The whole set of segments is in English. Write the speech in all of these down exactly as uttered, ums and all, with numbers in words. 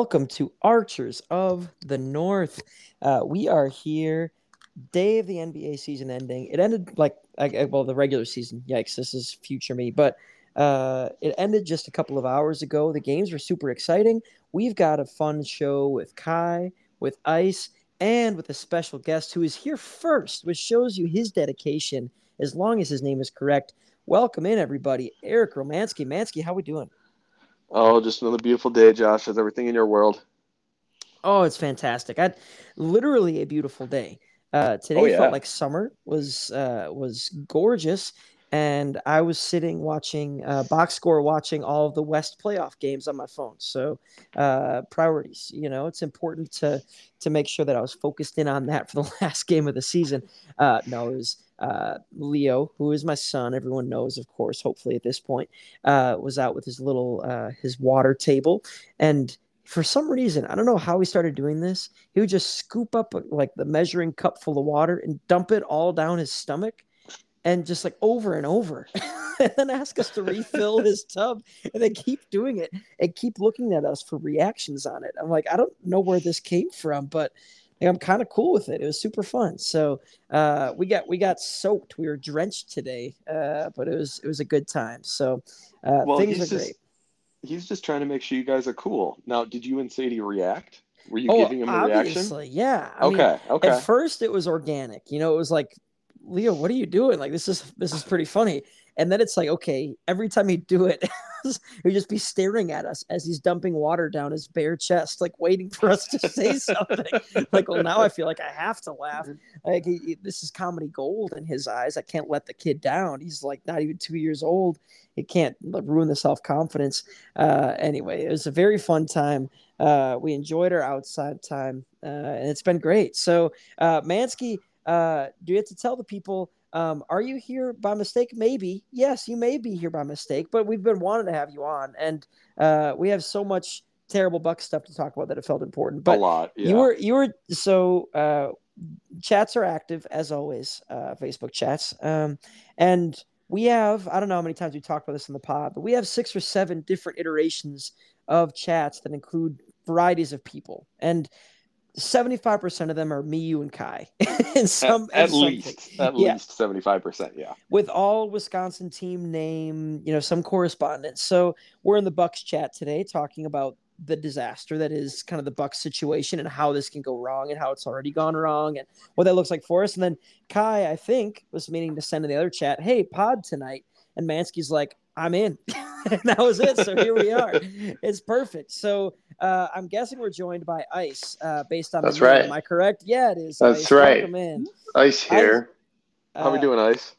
welcome to Archers of the North. Uh, we are here, day of the N B A season ending. It ended like, I, well, the regular season. Yikes, this is future me. But uh, it ended just a couple of hours ago. The games were super exciting. We've got a fun show with Kai, with Ice, and with a special guest who is here first, which shows you his dedication, as long as his name is correct. Welcome in, everybody. Eric Romansky. Mansky, how we doing? Oh, just another beautiful day, Josh. How's everything in your world? Oh, it's fantastic. I literally a beautiful day. Uh, Oh today felt yeah. like summer was uh, was gorgeous, and I was sitting watching uh, box score, watching all of the West playoff games on my phone. So uh, priorities, you know, it's important to to make sure that I was focused in on that for the last game of the season. Uh, no, it was uh, Leo, who is my son. Everyone knows, of course. Hopefully, at this point, uh, was out with his little uh, his water table and for some reason, I don't know how he started doing this. He would just scoop up like the measuring cup full of water and dump it all down his stomach and just like over and over and then ask us to refill his tub and then keep doing it and keep looking at us for reactions on it. I'm like, I don't know where this came from, but like, I'm kind of cool with it. It was super fun. So uh, we got we got soaked. We were drenched today, uh, but it was it was a good time. So uh, Well, things are he's great. just he's just trying to make sure you guys are cool. Now, did you and Sadie react? Were you Oh, giving him a reaction? obviously, yeah. I mean, Okay, at okay. first it was organic. You know, it was like, Leo, what are you doing? Like this is this is pretty funny. And then it's like, okay, every time he'd do it, he'd just be staring at us as he's dumping water down his bare chest, like waiting for us to say something. Like, well, now I feel like I have to laugh. Like he, he- this is comedy gold in his eyes. I can't let the kid down. He's like not even two years old. It can't like, ruin the self confidence. Uh, anyway, it was a very fun time. Uh, we enjoyed our outside time, uh, and it's been great. So, uh, Mansky, uh, do you have to tell the people? Um, are you here by mistake? Maybe. Yes, you may be here by mistake, but we've been wanting to have you on, and uh, we have so much terrible Buck stuff to talk about that it felt important. A But lot, you yeah. were you were so uh, chats are active as always, uh, Facebook chats, um, and we have I don't know how many times we talked about this in the pod, but we have six or seven different iterations of chats that include varieties of people, and seventy-five percent of them are me, you, and Kai in At, some in at something. least, at Yeah, least seventy-five percent, yeah. with all Wisconsin team name, you know, some correspondence. So we're in the Bucks chat today talking about the disaster that is kind of the Bucks situation and how this can go wrong and how it's already gone wrong and what that looks like for us. And then Kai, I think, was meaning to send in the other chat, hey, pod tonight. And Mansky's like, I'm in. And that was it. So here we are. It's perfect. So uh, I'm guessing we're joined by Ice uh, based on the That's name. Am right. I correct? Yeah, it is That's Ice. right. Welcome in. Ice Ice. here. How we Uh, doing, Ice?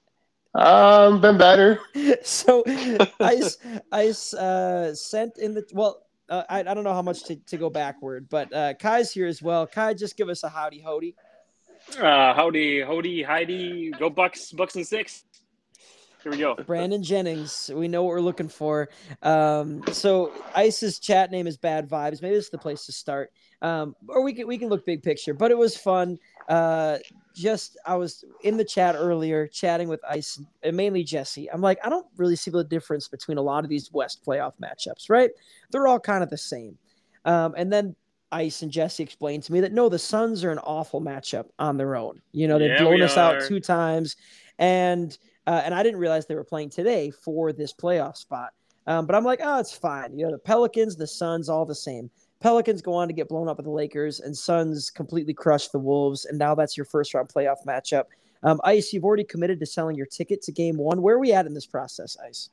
Um, been better. so Ice Ice uh, sent in the well. Uh, I, I don't know how much to, to go backward, but uh, Kai's here as well. Kai, just give us a howdy hody. Uh, howdy, howdy, Heidi, go Bucks, Bucks and six. Here we go. Brandon Jennings, we know what we're looking for. Um, so Ice's chat name is Bad Vibes. Maybe this is the place to start. Um, or we can we can look big picture, but it was fun. Uh, just I was in the chat earlier chatting with Ice and mainly Jesse. I'm like, I don't really see the difference between a lot of these West playoff matchups, right? They're all kind of the same. Um, and then Ice and Jesse explained to me that no, the Suns are an awful matchup on their own. You know, they've Yeah, blown we us out are. two times, and uh, and I didn't realize they were playing today for this playoff spot. Um, but I'm like, oh, it's fine. You know, the Pelicans, the Suns, all the same. Pelicans go on to get blown up with the Lakers, and Suns completely crush the Wolves, and now that's your first round playoff matchup. Um, Ice, you've already committed to selling your ticket to Game One. Where are we at in this process, Ice?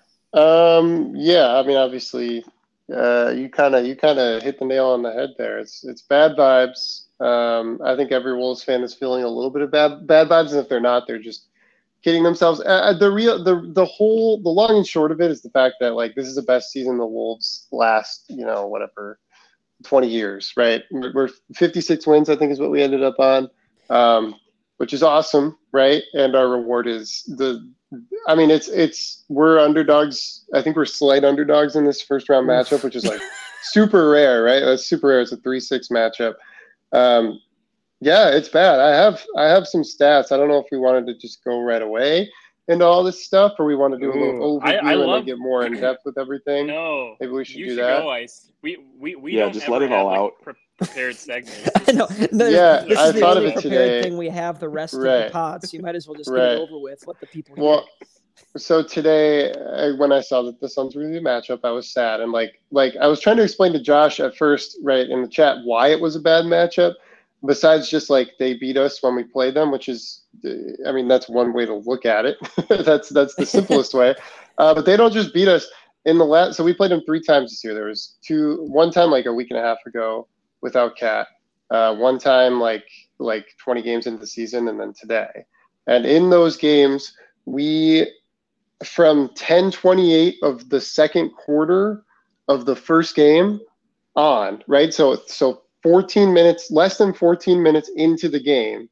Um, yeah, I mean, obviously, uh, you kind of you kind of hit the nail on the head there. It's it's bad vibes. Um, I think every Wolves fan is feeling a little bit of bad bad vibes, and if they're not, they're just kidding themselves. Uh, uh, the real the the whole the long and short of it is the fact that like this is the best season the Wolves last you know whatever twenty years, right? We're, we're fifty-six wins, I think, is what we ended up on, um, which is awesome, right? And our reward is the I mean, it's it's we're underdogs. I think we're slight underdogs in this first round matchup, Oof. which is like super rare, right? That's super rare. It's a three six matchup. Um, yeah, it's bad. I have I have some stats. I don't know if we wanted to just go right away. into all this stuff, or we want to do a little Ooh, I- overview I and love- then get more in depth with everything? No, Maybe we should you do should that. go, Ice. We we, we Yeah, don't just ever let it have, all like, out. pre- prepared segments. I know. No, Yeah, this I is the thought only of it prepared today. thing we have the rest of Right. the pod, so you might as well just Right. get it over with. Let the people hear Well, it. so today, I, when I saw that the Suns were the matchup, I was sad, and like, like I was trying to explain to Josh at first, right in the chat, why it was a bad matchup. Besides just like they beat us when we played them, which is, I mean, that's one way to look at it. that's that's the simplest way. Uh, but they don't just beat us in the last. So we played them three times this year. There was two, one time like a week and a half ago without Cat, uh, one time like like twenty games into the season, and then today. And in those games, we from ten twenty-eight of the second quarter of the first game on, right? So so fourteen minutes, less than fourteen minutes into the game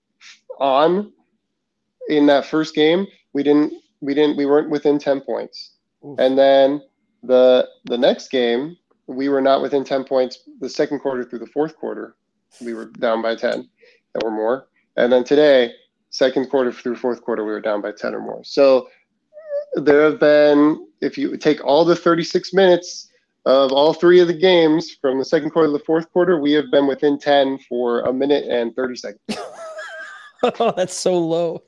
on in that first game, we didn't we didn't we weren't within ten points. Oof. And then the the next game, we were not within ten points the second quarter through the fourth quarter. We were down by ten or more. And then today, second quarter through fourth quarter, we were down by ten or more. So there have been, if you take all the thirty-six minutes of all three of the games from the second quarter to the fourth quarter, we have been within ten for a minute and thirty seconds. Oh, that's so low.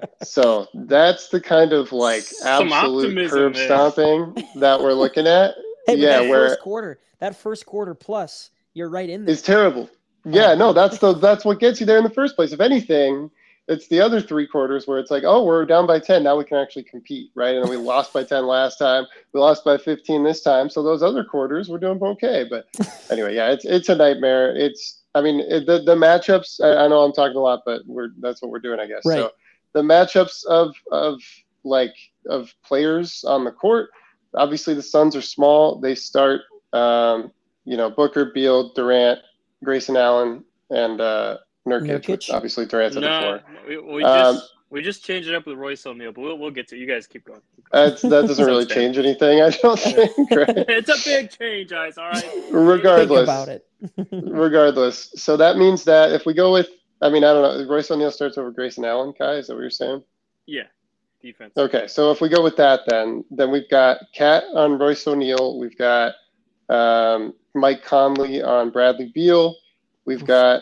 So that's the kind of like Some absolute optimism curb there. stomping that we're looking at. Hey, but yeah, that where first quarter, that first quarter plus, you're right in there. it's terrible. Yeah, no, that's the that's what gets you there in the first place. If anything, it's the other three quarters where it's like, oh, we're down by ten. Now we can actually compete, right? And we lost by ten last time. We lost by fifteen this time. So those other quarters, we're doing okay. But anyway, yeah, it's it's a nightmare. It's, I mean, it, the the matchups. I, I know I'm talking a lot, but we're that's what we're doing, I guess. Right. So the matchups of of like of players on the court. Obviously, the Suns are small. They start, um, you know, Booker, Beal, Durant, Grayson Allen, and uh, Nurkic. Nurkic? Obviously, Durant's at the No, floor. we, we Um, just we just changed it up with Royce O'Neal, but we'll we'll get to it. You guys keep going. Keep going. That's, that doesn't really Sounds bad. change anything, I don't think, right? It's a big change, guys. All right. Think Regardless, about it. regardless. So that means that if we go with, I mean, I don't know, Royce O'Neal starts over Grayson Allen, Kai, is that what you're saying? Yeah, defense. Okay, so if we go with that, then then we've got Cat on Royce O'Neal, we've got um, Mike Conley on Bradley Beal, we've got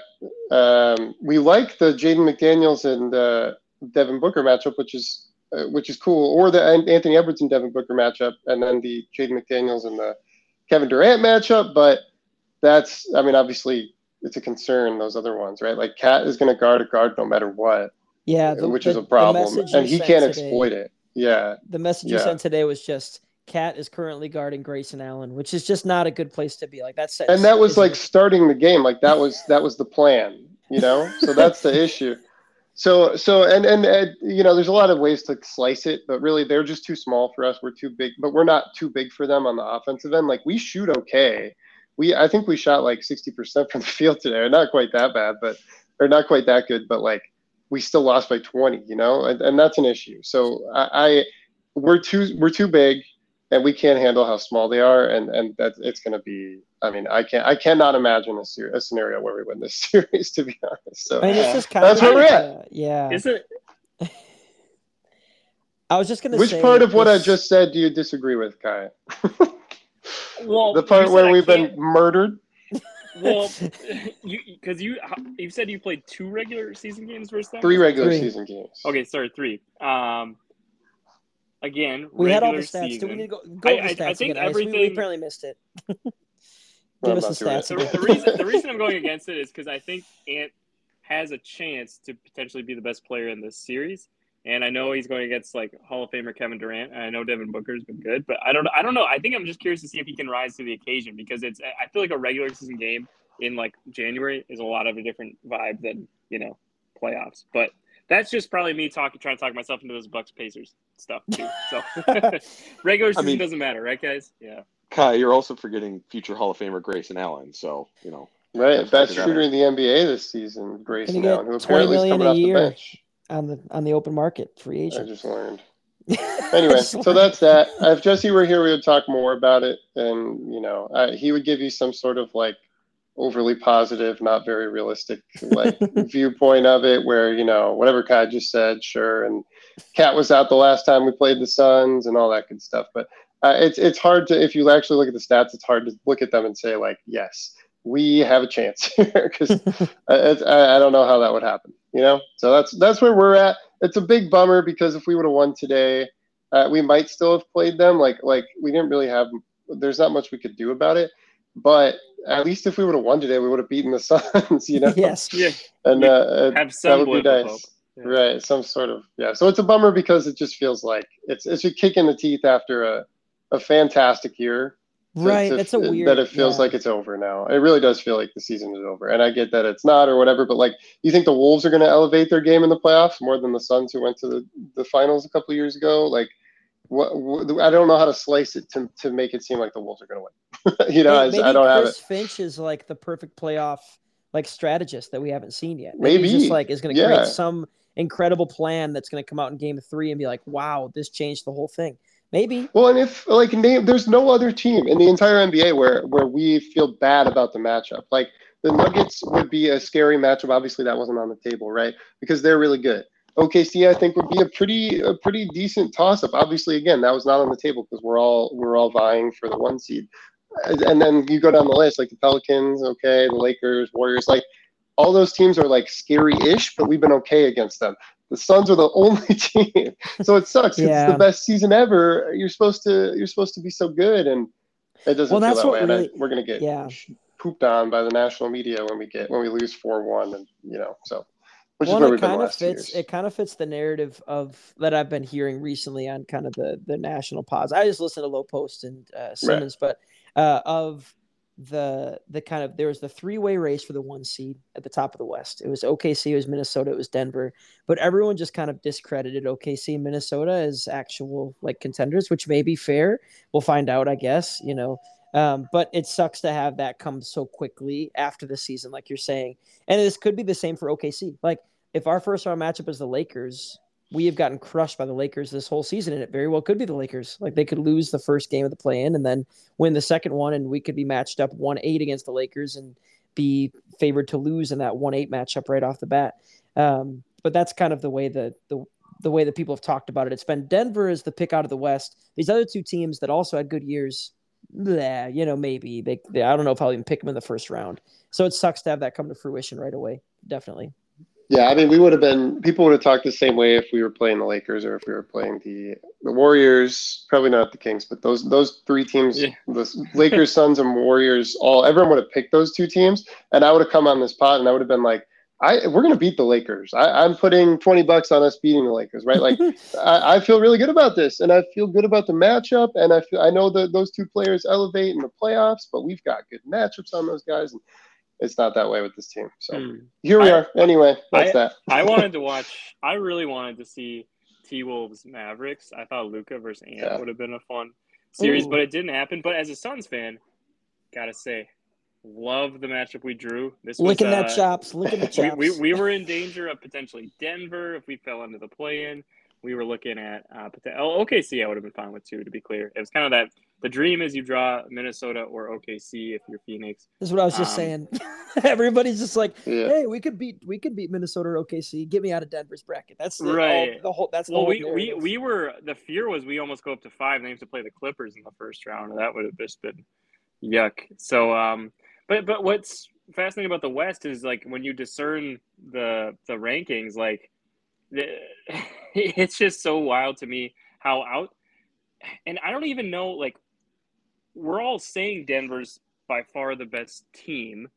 um, we like the Jaden McDaniels and uh, Devin Booker matchup, which is uh, which is cool, or the Anthony Edwards and Devin Booker matchup, and then the Jaden McDaniels and the Kevin Durant matchup. But that's, I mean, obviously it's a concern, those other ones, right? Like Cat is going to guard a guard no matter what. Yeah, the, which the, is a problem, the and he can't exploit it. Yeah, The message you Yeah. sent today was just Cat is currently guarding Grayson Allen, which is just not a good place to be. Like that's and that was like starting the game. Like that was that was the plan, you know. So that's the issue. So so and, and and you know, there's a lot of ways to slice it, but really they're just too small for us. We're too big, but we're not too big for them on the offensive end. Like we shoot okay. We I think we shot like sixty percent from the field today. Not quite that bad, but or not quite that good, but like. We still lost by twenty, you know, and, and that's an issue. So I, I, we're too, we're too big, and we can't handle how small they are, and and that it's going to be. I mean, I can't, I cannot imagine a, ser- a scenario where we win this series, to be honest. So I mean, it's just kind that's of where we're like, at. uh, yeah. Is it? I was just gonna Which say part of what I this- just said do you disagree with, Kai? Well, The you part said where I we've can't- been murdered. Well, you because you you said you played two regular season games versus them. Three regular Three. season games. Okay, sorry, three. Um, again, we had all the regular stats. season. Do we need to go, go I- over the I- I stats think again? Ice? We- we, everything- apparently missed it. Well, Give I'm us not the doing stats it. The, again. the reason the reason I'm going against it is because I think Ant has a chance to potentially be the best player in this series. And I know he's going against like Hall of Famer Kevin Durant. And I know Devin Booker's been good, but I don't I don't know. I think I'm just curious to see if he can rise to the occasion because it's I feel like a regular season game in like January is a lot of a different vibe than, you know, playoffs. But that's just probably me talking trying to talk myself into this Bucks Pacers stuff too. So regular season mean- doesn't matter, right guys? Yeah. Kai, you're also forgetting future Hall of Famer Grayson Allen. So, you know, Right, That's best what shooter it in the N B A this season, Grayson Gonna get Allen, who twenty apparently is million coming a off the year. bench. on the on the open market, free I agent. just learned. Anyway, so that's that. If Jesse were here, we would talk more about it, and you know, uh, he would give you some sort of like overly positive, not very realistic like viewpoint of it, where, you know, whatever Kai just said, sure. And Cat was out the last time we played the Suns and all that good stuff. But uh, it's it's hard to, if you actually look at the stats, it's hard to look at them and say like, yes, we have a chance here, because I, I don't know how that would happen, you know? So that's that's where we're at. It's a big bummer, because if we would have won today, uh, we might still have played them. Like like we didn't really have, there's not much we could do about it. But at least if we would have won today, we would have beaten the Suns, you know? Yes. Yeah. And uh, Have that some would be glimmer of nice. hope. Yeah. Right, some sort of, yeah. So it's a bummer, because it just feels like it's it's a kick in the teeth after a, a fantastic year. to- Right. to- That's a weird. That it feels yeah. like it's over now. It really does feel like the season is over. And I get that it's not or whatever, but like, you think the Wolves are going to elevate their game in the playoffs more than the Suns, who went to the, the finals a couple of years ago? Like, what, what I don't know how to slice it to, to make it seem like the Wolves are going to win. you know, May- I, maybe I don't have Chris it. Finch is like the perfect playoff like strategist that we haven't seen yet. Maybe. he's just like is going to Yeah. create some incredible plan that's going to come out in game three and be like, wow, this changed the whole thing. Maybe. Well, and if like name, there's no other team in the entire N B A where where we feel bad about the matchup. Like the Nuggets would be a scary matchup. Obviously, that wasn't on the table, right? Because they're really good. O K C, I think, would be a pretty a pretty decent toss up. Obviously, again, that was not on the table because we're all we're all vying for the one seed. And and then you go down the list, like the Pelicans, okay, the Lakers, Warriors, like all those teams are like scary-ish, but we've been okay against them. The Suns are the only team, so it sucks. 'Cause Yeah. It's the best season ever. You're supposed to you're supposed to be so good, and it doesn't Well, feel that's that what way. And I, really- we're gonna get yeah. pooped on by the national media when we get when we lose four one, and you know, so which Well, is where and we've it been the kind of last two fits. years. It kind of fits the narrative of that I've been hearing recently on kind of the the national pause. I just listened to Low Post and uh, Simmons, but uh, of the the kind of there was the three way race for the one seed at the top of the West. It was O K C, it was Minnesota, it was Denver, but everyone just kind of discredited O K C and Minnesota as actual like contenders, which may be fair. We'll find out, I guess. You know. Um, but it sucks to have that come so quickly after the season, like you're saying. And this could be the same for O K C. Like, if our first round matchup is the Lakers, we have gotten crushed by the Lakers this whole season, and it very well could be the Lakers. Like, they could lose the first game of the play-in and then win the second one, and we could be matched up one eight against the Lakers and be favored to lose in that one eight matchup right off the bat. Um, but that's kind of the way that the the way that people have talked about it. It's been Denver as the pick out of the West. These other two teams that also had good years, bleh, you know, maybe they, they. I don't know if I'll even pick them in the first round. So it sucks to have that come to fruition right away. Definitely. Yeah, I mean, we would have been people would have talked the same way if we were playing the Lakers or if we were playing the the Warriors. Probably not the Kings, but those those three teams, Yeah. the Lakers, Suns, and Warriors, all everyone would have picked those two teams, and I would have come on this pod and I would have been like, I we're gonna beat the Lakers. I, I'm putting twenty bucks on us beating the Lakers, right? Like, I, I feel really good about this, and I feel good about the matchup, and I feel I know that those two players elevate in the playoffs, but we've got good matchups on those guys, and it's not that way with this team. So Hmm. here we I- are. Anyway, that's that. I wanted to watch. I really wanted to see T Wolves Mavericks. I thought Luka versus Ant Yeah. would have been a fun series, Ooh. but it didn't happen. But as a Suns fan, gotta say, love the matchup we drew. This was Licking uh, that chops. Licking the we, chops. we we were in danger of potentially Denver if we fell into the play-in. We were looking at uh, O K C. I would have been fine with too. To be clear, it was kind of that. The dream is you draw Minnesota or O K C if you're Phoenix. That's what I was just Um, saying. Everybody's just like, Yeah. hey, we could beat we could beat Minnesota or O K C. Get me out of Denver's bracket. That's the, Right. all, the whole. That's the Well, whole we, we narrative. we were the fear was we almost go up to five and they have to play the Clippers in the first round. That would have just been yuck. So, um, but but what's fascinating about the West is like when you discern the the rankings, like the, it's just so wild to me how out. And I don't even know, like we're all saying Denver's by far the best team.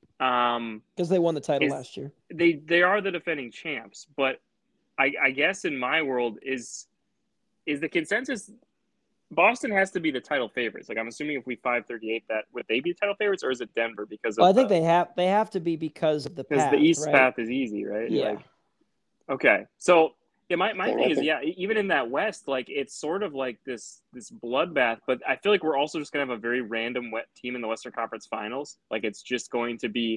Um, because they won the title is- last year. they they are the defending champs, but I, I guess in my world is is the consensus Boston has to be the title favorites. Like I'm assuming if we five thirty-eight that would they be title favorites or is it Denver because of Well, I think the, they have they have to be because of the because path, the East right? path is easy, right? Yeah. Like, okay, so yeah, my, my Yeah, I thing is think- yeah, even in that West, like it's sort of like this this bloodbath, but I feel like we're also just gonna have a very random wet team in the Western Conference Finals. Like it's just going to be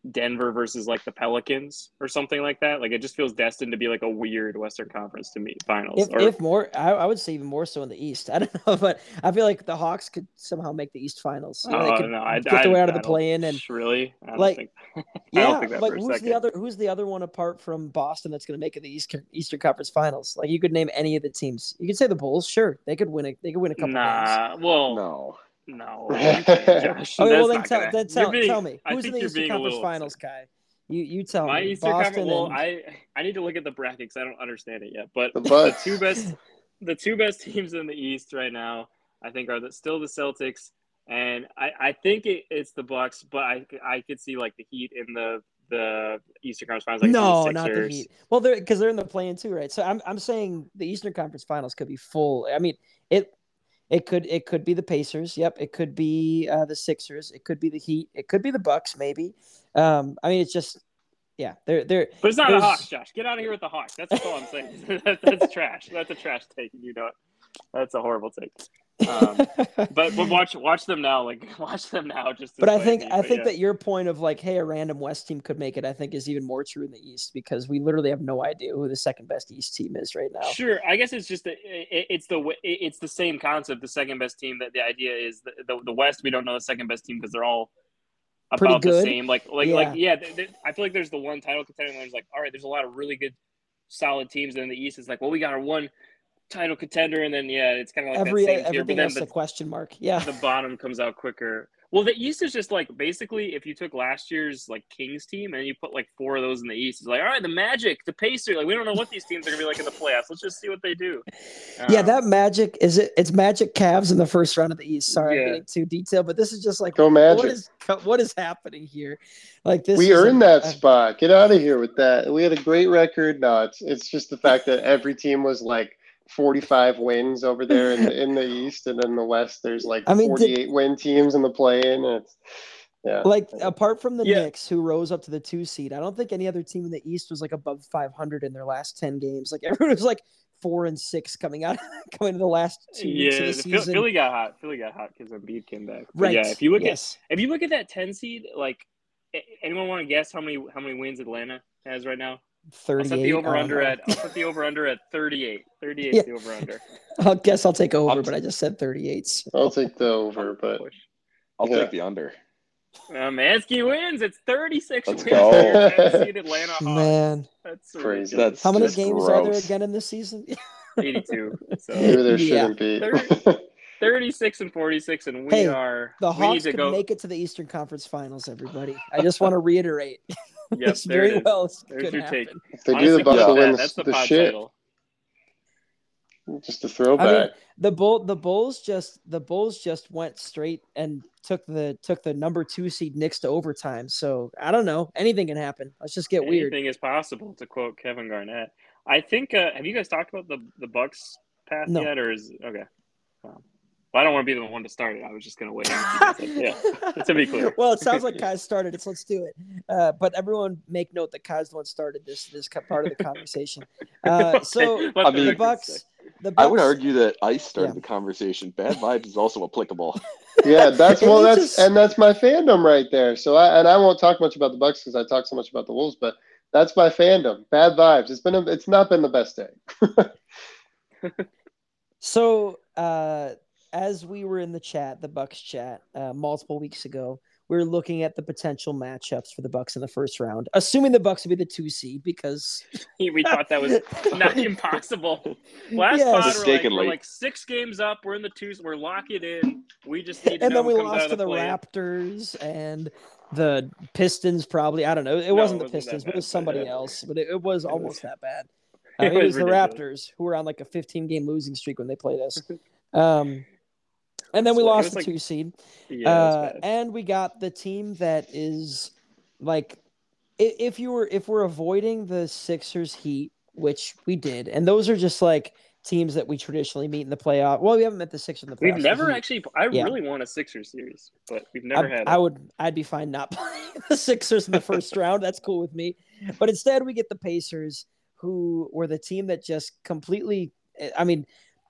Denver versus like the Pelicans or something like that. Like it just feels destined to be like a weird Western Conference to me finals. If or, if more, I, I would say even more so in the East. I don't know, but I feel like the Hawks could somehow make the East Finals. You know, they oh could no, I, get I, their way out of I the don't- play-in, and really, I don't like, think. I yeah, don't think that like for a who's the second. other who's the other one apart from Boston that's going to make it the Eastern Eastern Conference Finals? Like you could name any of the teams. You could say the Bulls, sure, they could win it. They could win a couple games. Nah, well, No. no, you can't, Josh. Okay, well That's then not tell gonna- then you're tell, being- tell me I who's in think the you're Eastern being a Conference little Finals, upset. Kai. You you tell My me. Eastern Boston Conference. Well, and I I need to look at the brackets. I don't understand it yet. But The the, Bucks. two best, the two best teams in the East right now, I think, are the, still the Celtics, and I, I think it, it's the Bucks. But I I could see like the Heat in the the Eastern Conference Finals. I could see no, the not the Sixers. Heat. Well, they're because they're in the play-in too, right? So I'm I'm saying the Eastern Conference Finals could be full. I mean, it it could it could be the Pacers. Yep, it could be uh, the Sixers. It could be the Heat. It could be the Bucks, maybe. Um, I mean, it's just yeah, they're they're. But it's not the there's- Hawks, Josh. Get out of here with the Hawks. That's all I'm saying. that, that's trash. That's a trash take. You know it. That's a horrible take. Um, but but watch watch them now. Like watch them now. Just. to But I spite think me. I But think yeah. that your point of like, hey, a random West team could make it, I think is even more true in the East because we literally have no idea who the second best East team is right now. Sure, I guess it's just the, it, it's the way- it's the same concept. The second best team. That the idea is the, the the West. We don't know the second best team because they're all Pretty about the good. same. Like like Yeah. like yeah. They, they, I feel like there's the one title contender. And there's like all right. There's a lot of really good, solid teams. And in the East, it's like well, we got our one title contender, and then yeah, it's kind of like Every that same tier. But everything then else the, a question mark. Yeah. the bottom comes out quicker. Well, the East is just like basically if you took last year's like Kings team and you put like four of those in the East, it's like all right, the Magic, the Pacers, like we don't know what these teams are gonna be like in the playoffs. Let's just see what they do. Yeah, Um, that Magic is it. It's Magic Cavs in the first round of the East. Sorry, Yeah. I'm getting too detailed, but this is just like Go Magic. what is what is happening here? Like this, We is earned a- that a- spot. Get out of here with that. We had a great record. No, it's it's just the fact that every team was like forty-five wins over there in the, in the East, and in the West there's like I mean, did- forty-eight win teams in the play-in. And it's yeah, Like apart from the Yeah. Knicks, who rose up to the two seed, I don't think any other team in the East was like above five hundred in their last ten games. Like everyone was like four and six coming out, coming to the last two weeks Yeah, of the the Phil- season. Philly got hot. Philly got hot because Embiid came back. But right? yeah, if you look yes. at if you look at that ten seed, like a- anyone want to guess how many how many wins Atlanta has right now? I'll set thirty-eight. the I over don't under know. at I'll set the over under at thirty-eight. thirty-eight Yeah. is the over under. I guess I'll take over, I'm- but I just said thirty-eight. so- I'll take the over, but I'll Yeah. take the under. Uh, Mansky wins. It's thirty-six Let's wins go. for your ten seed Atlanta Hawks. Man, That's Crazy. ridiculous. That's how many just games are there gross. again in this season? eighty-two. So maybe there Yeah. shouldn't be. Thirty- thirty-six and forty-six, and we Hey, are The we need Hawks to could go. make it to the Eastern Conference Finals. Everybody, I just want to reiterate. Yep, this there very it is. well is- There's could your happen. take. If they do, Honestly, the Bucks yeah. will that- win the, that's the, the pod shit. title. Just a I throwback. mean, the bull, the Bulls just the Bulls just went straight and took the took the number two seed Knicks to overtime. So I don't know. Anything can happen. Let's just get weird. Anything is possible, to quote Kevin Garnett. I think. Uh, have you guys talked about the the Bucks path No. yet, or is okay? Um, well, I don't want to be the one to start it. I was just going to wait. and see what you guys said. Yeah, to be clear. Well, it sounds like Kai started it, so let's do it. Uh, but everyone, make note that Kai's the one started this this co- part of the conversation. Uh, Okay, so let I the mean- the record Bucks, say. the Bucks. I would argue that Ice started Yeah. the conversation. Bad vibes is also applicable. Yeah, that's And well, it that's just- and that's my fandom right there. So I and I won't talk much about the Bucks because I talk so much about the Wolves, but that's my fandom. Bad vibes. It's been a, it's not been the best day. So, uh, as we were in the chat, the Bucks chat, uh, multiple weeks ago, we were looking at the potential matchups for the Bucks in the first round, assuming the Bucks would be the two seed because we thought that was not impossible. Last Yes. pod, we're like, Mistakenly. we're like six games up. We're in the twos. We're locking it in. We just need to and know then we who comes out lost of to the, the play-in. Raptors and the Pistons. Probably, I don't know. It No, wasn't it the wasn't that Pistons, but it bad, was but somebody yeah. else. But it, it was It was- almost that bad. It I mean, it was was the ridiculous. Raptors who were on like a fifteen game losing streak when they played us. Um, and then we So it lost was the like- two seed. Yeah, Uh, that's bad. and we got the team that is like, i- if you were if we're avoiding the Sixers Heat, which we did, and those are just like teams that we traditionally meet in the playoff. Well, we haven't met the Sixers in the playoffs. We've the never Heat. actually. I Yeah. really want a Sixers series, but we've never I, had. I it. would. I'd be fine not playing the Sixers in the first round. That's cool with me. But instead, we get the Pacers, who were the team that just completely. I mean,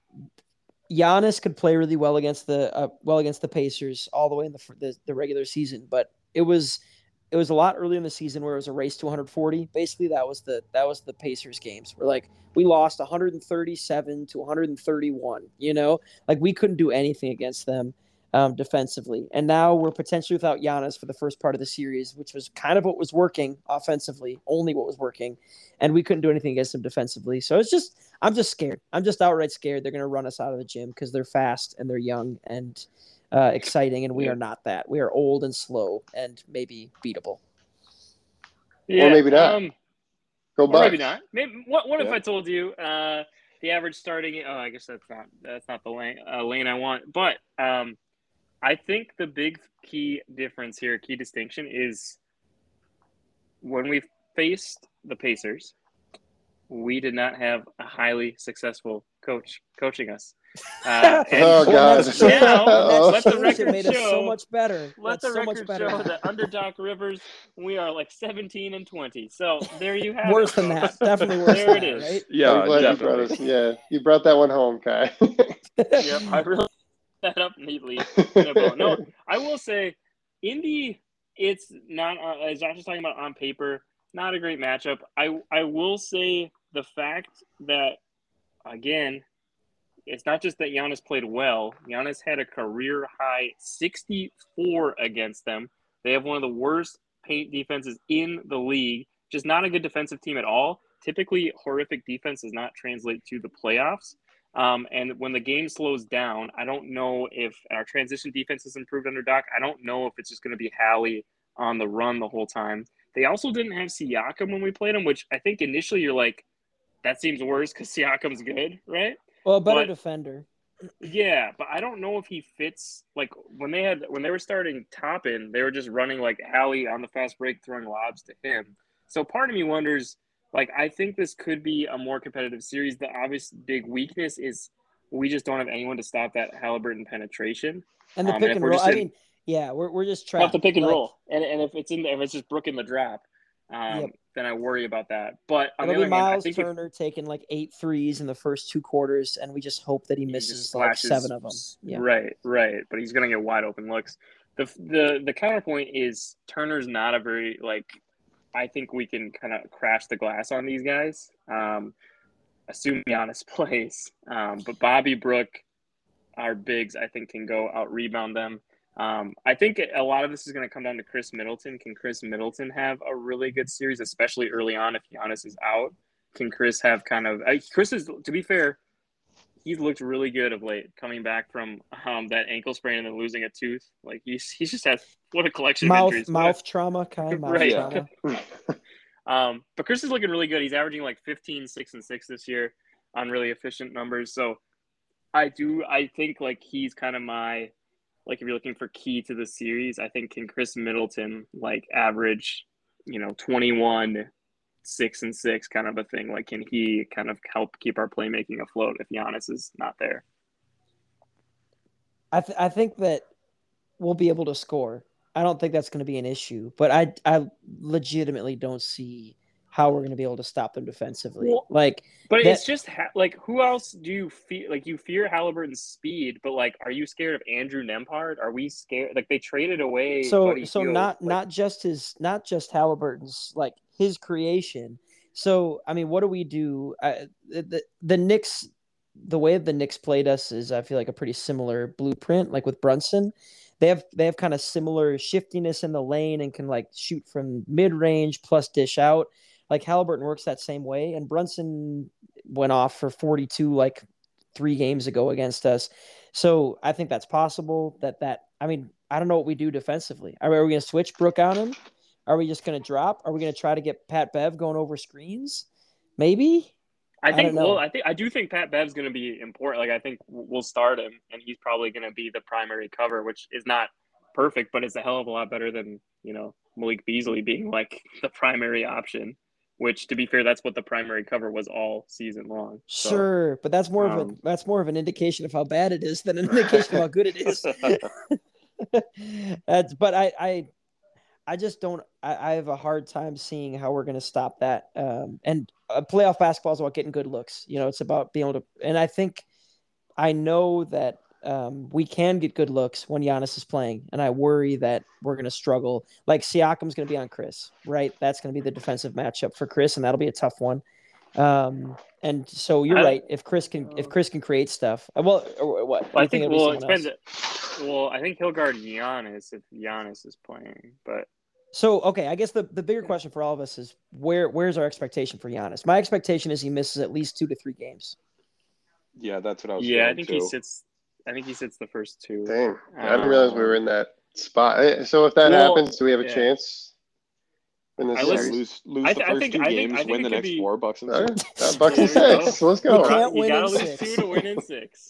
Giannis could play really well against the uh, well against the Pacers all the way in the, the the regular season, but it was it was a lot early in the season where it was a race to one hundred forty. Basically, that was the that was the Pacers games. We're like we lost one hundred thirty-seven to one hundred thirty-one. You know, like we couldn't do anything against them um, defensively, and now we're potentially without Giannis for the first part of the series, which was kind of what was working offensively, only what was working, and we couldn't do anything against them defensively. So it's just I'm just scared. I'm just outright scared they're going to run us out of the gym because they're fast and they're young and uh, exciting, and we Yeah. are not that. We are old and slow and maybe beatable. Yeah, Or maybe not. Um, Go or Bucks. maybe not. Maybe, what what if Yeah. I told you uh, the average starting? Oh, I guess that's not that's not the lane uh, lane I want. But um, I think the big key difference here, key distinction, is when we faced the Pacers, we did not have a highly successful coach coaching us. Uh, and Oh, God. that's Now, changed. Oh. That's let the changed. record It made us so show- much better. Let That's the so much record better. show that under Doc Rivers, we are like seventeen and twenty. So there you have Worse it. than folks. that. Definitely worse There than it that, is. right? Yeah, I'm glad you brought definitely. us. Yeah, you brought that one home, Kai. Yep, I really that up neatly in a bow. No, I will say, Indy, it's not uh, as Josh was talking about on paper, not a great matchup. I I will say the fact that again, it's not just that Giannis played well. Giannis had a career high sixty-four against them. They have one of the worst paint defenses in the league. Just not a good defensive team at all. Typically, horrific defense does not translate to the playoffs. Um, and when the game slows down, I don't know if our transition defense has improved under Doc. I don't know if it's just going to be Hallie on the run the whole time. They also didn't have Siakam when we played him, which I think initially you're like, that seems worse because Siakam's good, right? Well, a better But- defender. Yeah, but I don't know if he fits. Like when they had when they were starting Toppin, they were just running like Hallie on the fast break, throwing lobs to him. So part of me wonders. Like I think this could be a more competitive series. The obvious big weakness is we just don't have anyone to stop that Halliburton penetration. And the Um, pick and if and we're roll. just I in- mean, yeah, we're we're just Off trapped. the pick and Like, roll, and and if it's in if it's just Brook in the drop, um, Yep. then I worry about that. But on It'll the be other hand, I Miles think if Turner taking like eight threes in the first two quarters, and we just hope that he he misses just like flashes- seven of them. Yeah. Right, right. But he's gonna get wide open looks. The the the counterpoint is Turner's not a very like. I think we can kind of crash the glass on these guys, um, assuming Giannis plays. Um, but Bobby Brook, our bigs, I think can go out rebound them. Um, I think a lot of this is going to come down to Chris Middleton. Can Chris Middleton have a really good series, especially early on if Giannis is out? Can Chris have kind of uh, – Chris is, to be fair, he's looked really good of late coming back from um, that ankle sprain and then losing a tooth. Like he's he's just had – what a collection of Mouth injuries. mouth trauma, Kai. Mouth Right. trauma. Um, but Chris is looking really good. He's averaging like fifteen, six, and six this year on really efficient numbers. So I do – I think like he's kind of my – like if you're looking for key to the series, I think can Chris Middleton like average, you know, twenty-one, six and six kind of a thing. Like can he kind of help keep our playmaking afloat if Giannis is not there? I th- I think that we'll be able to score. I don't think that's going to be an issue, but I I legitimately don't see how we're going to be able to stop them defensively. Well, like, But That- it's just ha- like who else do you fear? Like you fear Halliburton's speed, but like, are you scared of Andrew Nembhard? Are we scared? Like they traded away. so Buddy so Hield. not Like, not just his not just Halliburton's like his creation. So I mean, what do we do? I, the, the the Knicks, the way the Knicks played us is I feel like a pretty similar blueprint. Like with Brunson, they have they have kind of similar shiftiness in the lane and can like shoot from mid range plus dish out. Like Halliburton works that same way, and Brunson went off for forty-two like three games ago against us. So I think that's possible. That that I mean I don't know what we do defensively. Are we, we going to switch Brook on him? Are we just going to drop? Are we going to try to get Pat Bev going over screens? Maybe. I think. don't know. Well, I think I do think Pat Bev's going to be important. Like I think we'll start him, and he's probably going to be the primary cover, which is not perfect, but it's a hell of a lot better than you know Malik Beasley being like the primary option. Which, to be fair, that's what the primary cover was all season long. So, Sure, but that's more of a um, that's more of an indication of how bad it is than an indication of how good it is. That's, but I, I, I just don't. I, I have a hard time seeing how we're going to stop that. Um, and uh, playoff basketball is about getting good looks. You know, it's about being able to. And I think, I know that um, we can get good looks when Giannis is playing, and I worry that we're going to struggle. Like Siakam's going to be on Chris, right? That's going to be the defensive matchup for Chris, and that'll be a tough one. Um, and so you're I- right. If Chris can, if Chris can create stuff, uh, well, or what? Do Well, I you think, it'll be well, it someone depends. else? Well, I think he'll guard Giannis if Giannis is playing, but So, okay, I guess the, the bigger question for all of us is where where's our expectation for Giannis? My expectation is he misses at least two to three games. Yeah, that's what I was. yeah, I feeling, think too. he sits. I think he sits the first two. Dang, I didn't realize we were in that spot. Eh, So if that Well, happens, do we have a yeah. chance in this I Yeah, listen- series? lose lose I the th- I first think- two I think- games, I think win it the could next be- four, Bucks and All six. right. Uh, Bucks and There you go. six. Let's You go. can't you win gotta in lose six. two to win in six.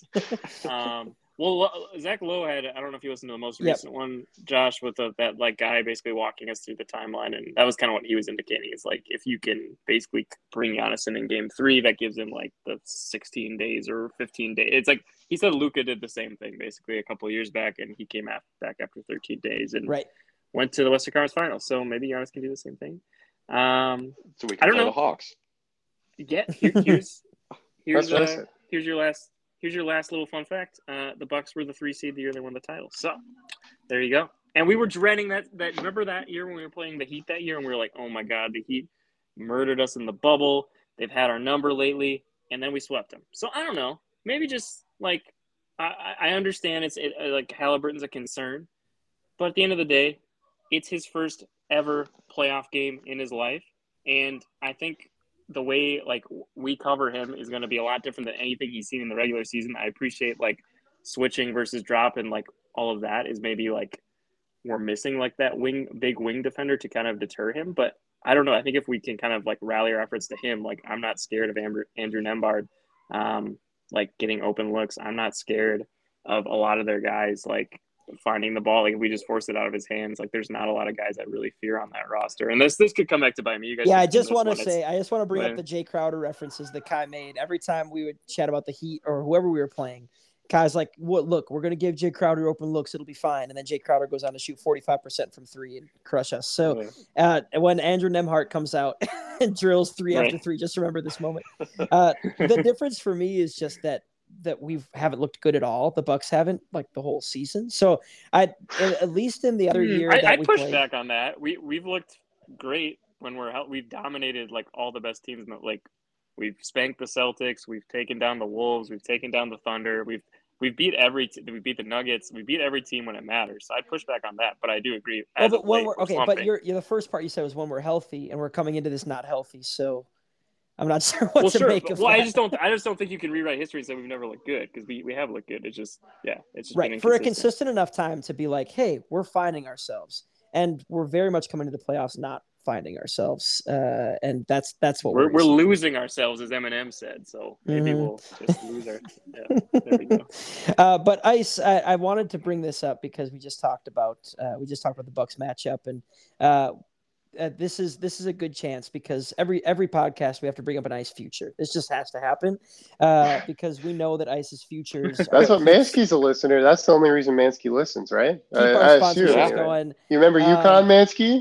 um, well, Lo- Zach Lowe had. I don't know if you listened to the most Yep. recent one, Josh, with the, that like guy basically walking us through the timeline, and that was kind of what he was indicating. Is like if you can basically bring Giannis in in Game Three, that gives him like the sixteen days or fifteen days. It's like he said Luka did the same thing basically a couple of years back, and he came af- back after thirteen days and Right. went to the Western Conference Finals. So maybe Giannis can do the same thing. Um, So we I can don't play know. the Hawks. yeah, here, here's here's That's what I uh, said. here's your last here's your last little fun fact. Uh, the Bucks were the three seed the year they won the title. So there you go. And we were dreading that. That remember that year when we were playing the Heat that year, and we were like, oh my god, the Heat murdered us in the bubble. They've had our number lately, and then we swept them. So I don't know. Maybe just like I, I understand it's it, like Halliburton's a concern, but at the end of the day, it's his first ever playoff game in his life, and I think the way like we cover him is going to be a lot different than anything he's seen in the regular season. I appreciate like switching versus drop and like all of that is maybe like we're missing like that wing big wing defender to kind of deter him, but I don't know. I think if we can kind of like rally our efforts to him, like I'm not scared of Andrew, Andrew Nembhard, um, like getting open looks. I'm not scared of a lot of their guys like finding the ball. Like if we just force it out of his hands, like there's not a lot of guys I really fear on that roster. And this this could come back to bite me. You guys, Yeah, I can see just this want to one. It's- say, I just want to bring up when- the Jay Crowder references that Kai made. Every time we would chat about the Heat or whoever we were playing, Kai's like, "What? Look, we're going to give Jay Crowder open looks. It'll be fine." And then Jay Crowder goes on to shoot forty-five percent from three and crush us. So uh, when Andrew Nembhard comes out and drills three Right. after three, just remember this moment. Uh, the difference for me is just that that we haven't looked good at all. The Bucks haven't, like the whole season. So I, at least in the other Hmm, year I, that I we push played, back on that. We we've looked great when we're hel- we've dominated like all the best teams. In the, like we've spanked the Celtics, we've taken down the Wolves, we've taken down the Thunder, we've we've beat every t- we beat the Nuggets, we beat every team when it matters. So I'd push back on that, but I do agree. Well, As but of when late, we're we're okay, but slumping. you're, you're the first part you said was when we're healthy, and we're coming into this not healthy. So I'm not sure what well, to sure. make but- of well, that. I just don't. I just don't think you can rewrite history and say we've never looked good because we, we have looked good. It's just yeah, it's just been Right, for a inconsistent. consistent enough time to be like, hey, we're finding ourselves, and we're very much coming to the playoffs not finding ourselves, uh, and that's that's what We're we're we're losing ourselves, as Eminem said. So maybe Mhm. we'll just lose our. Yeah, there we go. uh, but Ice, I, I wanted to bring this up because we just talked about uh, we just talked about the Bucks matchup, and uh, uh, this is this is a good chance because every every podcast we have to bring up an Ice future. This just has to happen uh, because we know that Ice's futures. That's are- what Mansky's a listener. That's the only reason Mansky listens, right? Keep I, our I assume, sponsorships anyway. going. You remember Um, UConn, Mansky?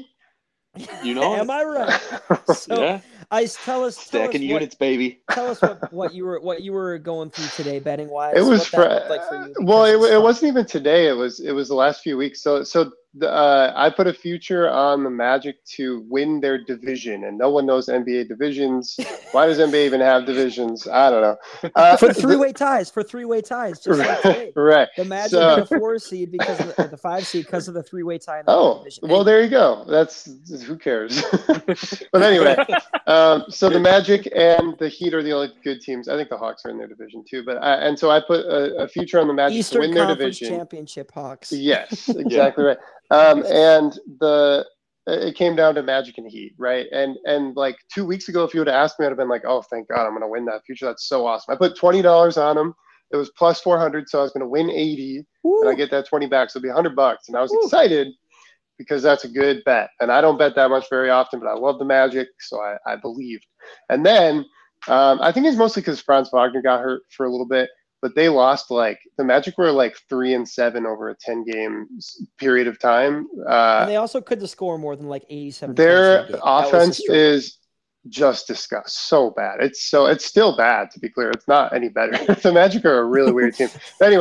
You know it. Am I right? So, Yeah, Ice, tell us, tell us stacking what, units, baby. tell us what, what you were what you were going through today, betting wise. It was what fr- that looked like for you. well, because it, it's it fun. wasn't even today. It was it was the last few weeks. So so the, uh, I put a future on the Magic to win their division, and no one knows N B A divisions. Why does N B A even have divisions? I don't know. Uh, for three way ties, for three way ties, just like today. right. The Magic So- are the four seed because of the, or the five seed because of the three way tie in the Oh, division. well, there you go. That's who cares. But anyway, um, so the Magic and the Heat are the only good teams. I think the Hawks are in their division too. But I, and so I put a, a future on the Magic to Eastern win their Conference division. Championship Hawks. Yes, exactly right. Um, and the it came down to Magic and Heat, right? And and like two weeks ago, if you would have asked me, I'd have been like, oh, thank God, I'm going to win that future. That's so awesome. I put twenty dollars on them. It was plus four hundred, so I was going to win eighty, Woo. and I get that twenty back, so it'd be one hundred bucks. And I was Woo. excited because that's a good bet. And I don't bet that much very often, but I love the Magic, so I, I believed. And then um, I think it's mostly because Franz Wagner got hurt for a little bit. But they lost like the Magic were like three and seven over a ten game period of time. Uh, And they also couldn't score more than like eighty-seven. their points in a game. That was offense the struggle. is just disgust so bad. It's so it's still bad to be clear. It's not any better. The Magic are a really weird team. But anyway,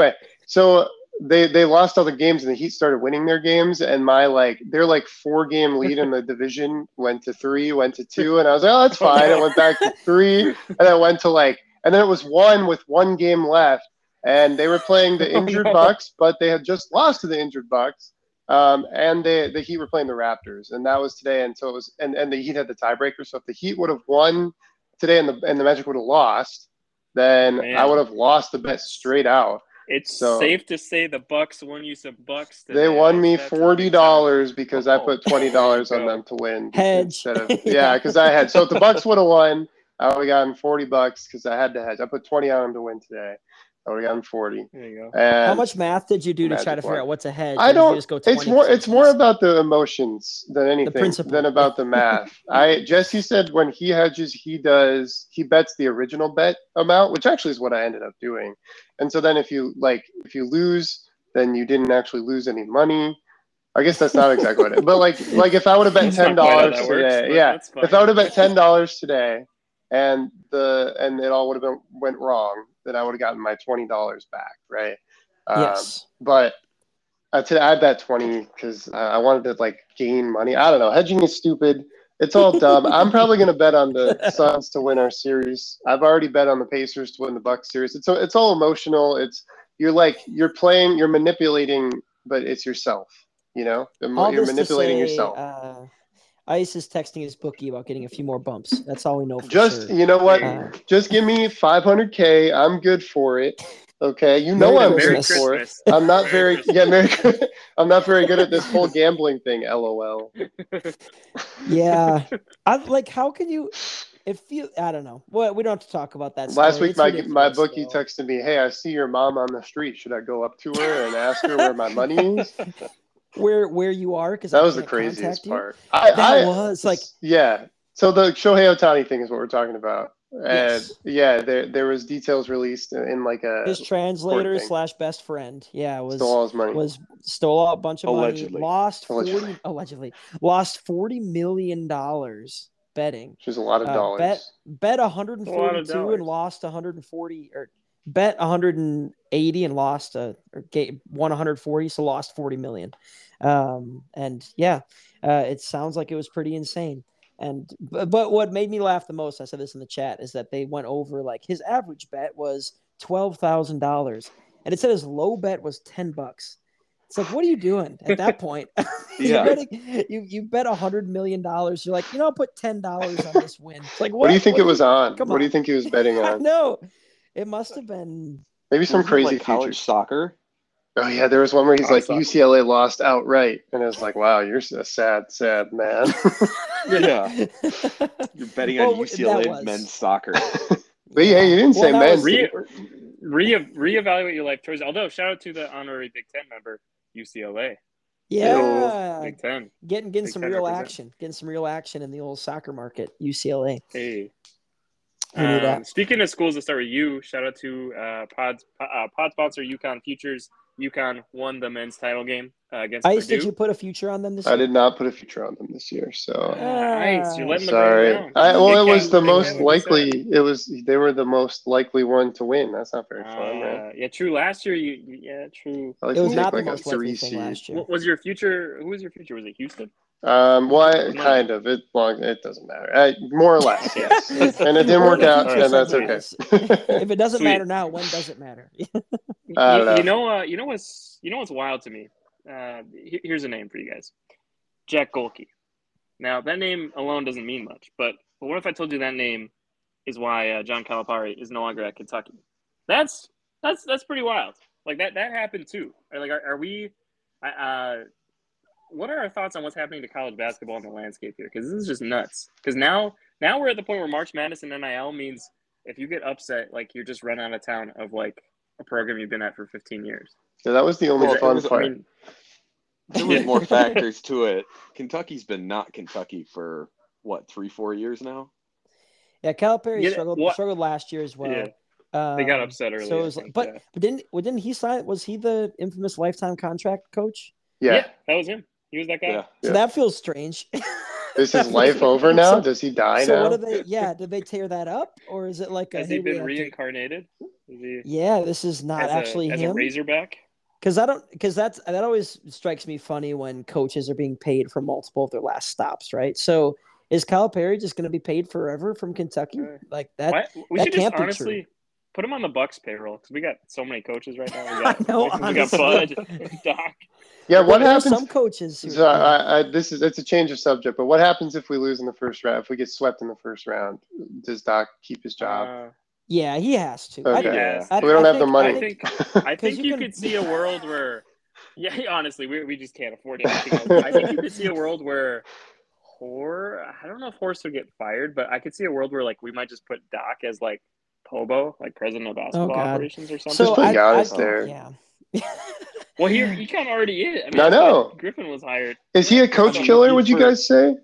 So they they lost all the games, and the Heat started winning their games, and my like their like four game lead in the division went to three, went to two, and I was like, oh, that's fine. It went back to three, and then it went to like, and then it was one with one game left, and they were playing the injured Oh, no. Bucks, but they had just lost to the injured Bucks. Um, and they, the Heat were playing the Raptors, and that was today. And so it was, and, and the Heat had the tiebreaker. So if the Heat would have won today, and the and the Magic would have lost, then Man. I would have lost the bet straight out. It's So- safe to say the Bucks won you some bucks. They today. won me That's forty dollars because I Oh, put twenty dollars there on you go. them to win Hedge. instead of yeah, because I had. So if the Bucks would have won, I would have gotten forty bucks because I had to hedge. I put twenty on them to win today. I would have gotten forty. There you go. And How much math did you do to try Magic to figure won. out what's a hedge? I Or did you don't. just go It's twenty more. It's more percent? about the emotions than anything principle. than about the math. I Jesse said when he hedges, he does. He bets the original bet amount, which actually is what I ended up doing. And so then if you like, if you lose, then you didn't actually lose any money. I guess that's not exactly what it. But like, like if I would have bet That's ten not quite how dollars that works, today, but yeah. that's fine. If I would have bet ten dollars today, and the and it all would have been went wrong, then I would have gotten my twenty dollars back, right? Um, Yes. But uh, today I bet twenty because uh, I wanted to like gain money. I don't know. Hedging is stupid. It's all dumb. I'm probably going to bet on the Suns to win our series. I've already bet on the Pacers to win the Bucks series. It's it's all emotional. It's you're like you're playing, you're manipulating, but it's yourself. You know, You're All you're this to manipulating say, yourself. Uh, Ice is texting his bookie about getting a few more bumps. That's all we know for Just sure. you know what? Uh, Just give me five hundred K. I'm good for it. Okay, you know Merry I'm Christmas. good Merry for it. Christmas. I'm not Merry very yeah, Merry, I'm not very good at this whole gambling thing. LOL. yeah, I like. How can you? It feel. I don't know. Well, we don't have to talk about that. Last story. week, It's my ridiculous, my bookie though. texted me, "Hey, I see your mom on the street. Should I go up to her and ask her where my money is?" where where you are because That I was the can't craziest contact you. part. I, That I, was like yeah. So the Shohei Ohtani thing is what we're talking about, and Yes. yeah, there there was details released in, in like a his translator thing. slash best friend. Yeah, was stole all his money. was stole a bunch of Allegedly. money, lost forty Allegedly. allegedly lost forty million dollars betting. Which is a lot of Uh, dollars. bet bet one hundred A lot of forty-two dollars. and lost one hundred forty, or bet one hundred eighty and lost uh, or ga- won one hundred forty, so lost forty million. Um, and yeah, uh, it sounds like it was pretty insane. And but, but what made me laugh the most, I said this in the chat, is that they went over like his average bet was twelve thousand dollars, and it said his low bet was ten bucks. It's like, what are you doing at that point? Yeah. You're betting, you you bet a hundred million dollars. You're like, you know, I'll put ten dollars on this win. It's like, what, what do you think what it was on? come What do you on. think he was betting I on? know. It must have been. Maybe some Wasn't it, crazy like college futures. soccer. Oh yeah, there was one where he's I like saw- U C L A lost outright, and it was like, wow, you're a sad, sad man. Yeah. You're betting Well, on U C L that A was- men's soccer. But yeah, you didn't Well, say that men's. was- did Re, you? re reevaluate your life choices. Although shout out to the honorary Big Ten member, U C L A. Yeah, Big Ten. getting getting Big some Ten real represent. action, getting some real action in the old soccer market. U C L A. Hey. Who knew Um, that? speaking of schools that start with U, shout out to uh, pod uh, pod sponsor UConn Futures. UConn won the men's title game uh, against Ice, Purdue. did you put a future on them this I year? did not put a future on them this year, so Ah, Ice, you're letting the sorry. brand down. I, well, Big it was Cat- the Big most Cat would be likely. sad. It was they were the most likely one to win. That's not very fun, right? Uh, yeah, true. Last year, you, you yeah, true. I like It to was take not the like a most likely three thing seed. last year. What was your future? Who was your future? Was it Houston? Um, well, I, No. kind of. It long. It doesn't matter. I, more or less, yes. And it didn't Well, work the out, future and that's segment okay. is- If it doesn't Sweet. matter now, when does it matter? I you, don't you know. know, uh, you know what's you know what's wild to me. Uh, he- here's a name for you guys, Jack Golke. Now that name alone doesn't mean much, but, but what if I told you that name is why uh, John Calipari is no longer at Kentucky? That's that's that's pretty wild. Like that that happened too. Or like, are, are we? Uh, what are our thoughts on what's happening to college basketball in the landscape here? Because this is just nuts. Because now now we're at the point where March Madness and N I L means if you get upset, like you're just run out of town of like a program you've been at for fifteen years. Yeah, that was the only Well, it fun was- I part. I mean, There was Yeah. more factors to it. Kentucky's been not Kentucky for what, three, four years now? Yeah, Calipari Yeah, struggled what- struggled last year as well. Yeah. Um, They got upset early, So it I was, think, but yeah. but didn't well, didn't he sign? Was he the infamous lifetime contract coach? Yeah. that was him. He was that guy. Yeah. So Yeah. that feels strange. Is his life over now? So- Does he die so now? what do they? Yeah, did they tear that up, or is it like a Has hey, he we been have to- reincarnated? Is he Yeah, this is not as actually a as a him. Razorback? Because I don't, because that's that always strikes me funny when coaches are being paid for multiple of their last stops, right? So is Calipari just going to be paid forever from Kentucky? Uh, Like that? What we That should just can't be true. honestly put him on the Bucks payroll because we got so many coaches right now. We I got know, we got honestly. Bud, Doc. Yeah, Well, what there are happens? some coaches who, So yeah. I, I, this is it's a change of subject, but what happens if we lose in the first round? If we get swept in the first round, does Doc keep his job? Uh, Yeah, he has to. Okay. he has I, we don't I have the think- money. I think I 'Cause think you you, can- could see a world where, yeah, honestly, we we just can't afford anything else. I think you could see a world where, Hor, I don't know if Horst would get fired, but I could see a world where like we might just put Doc as like Pobo, like president of basketball God. operations or something. So Just put I, Giannis I, there. Yeah. Well, he he kind of already is. I mean, I that's why know. Griffin was hired. Is he a coach So killer? he- Would you for- guys say?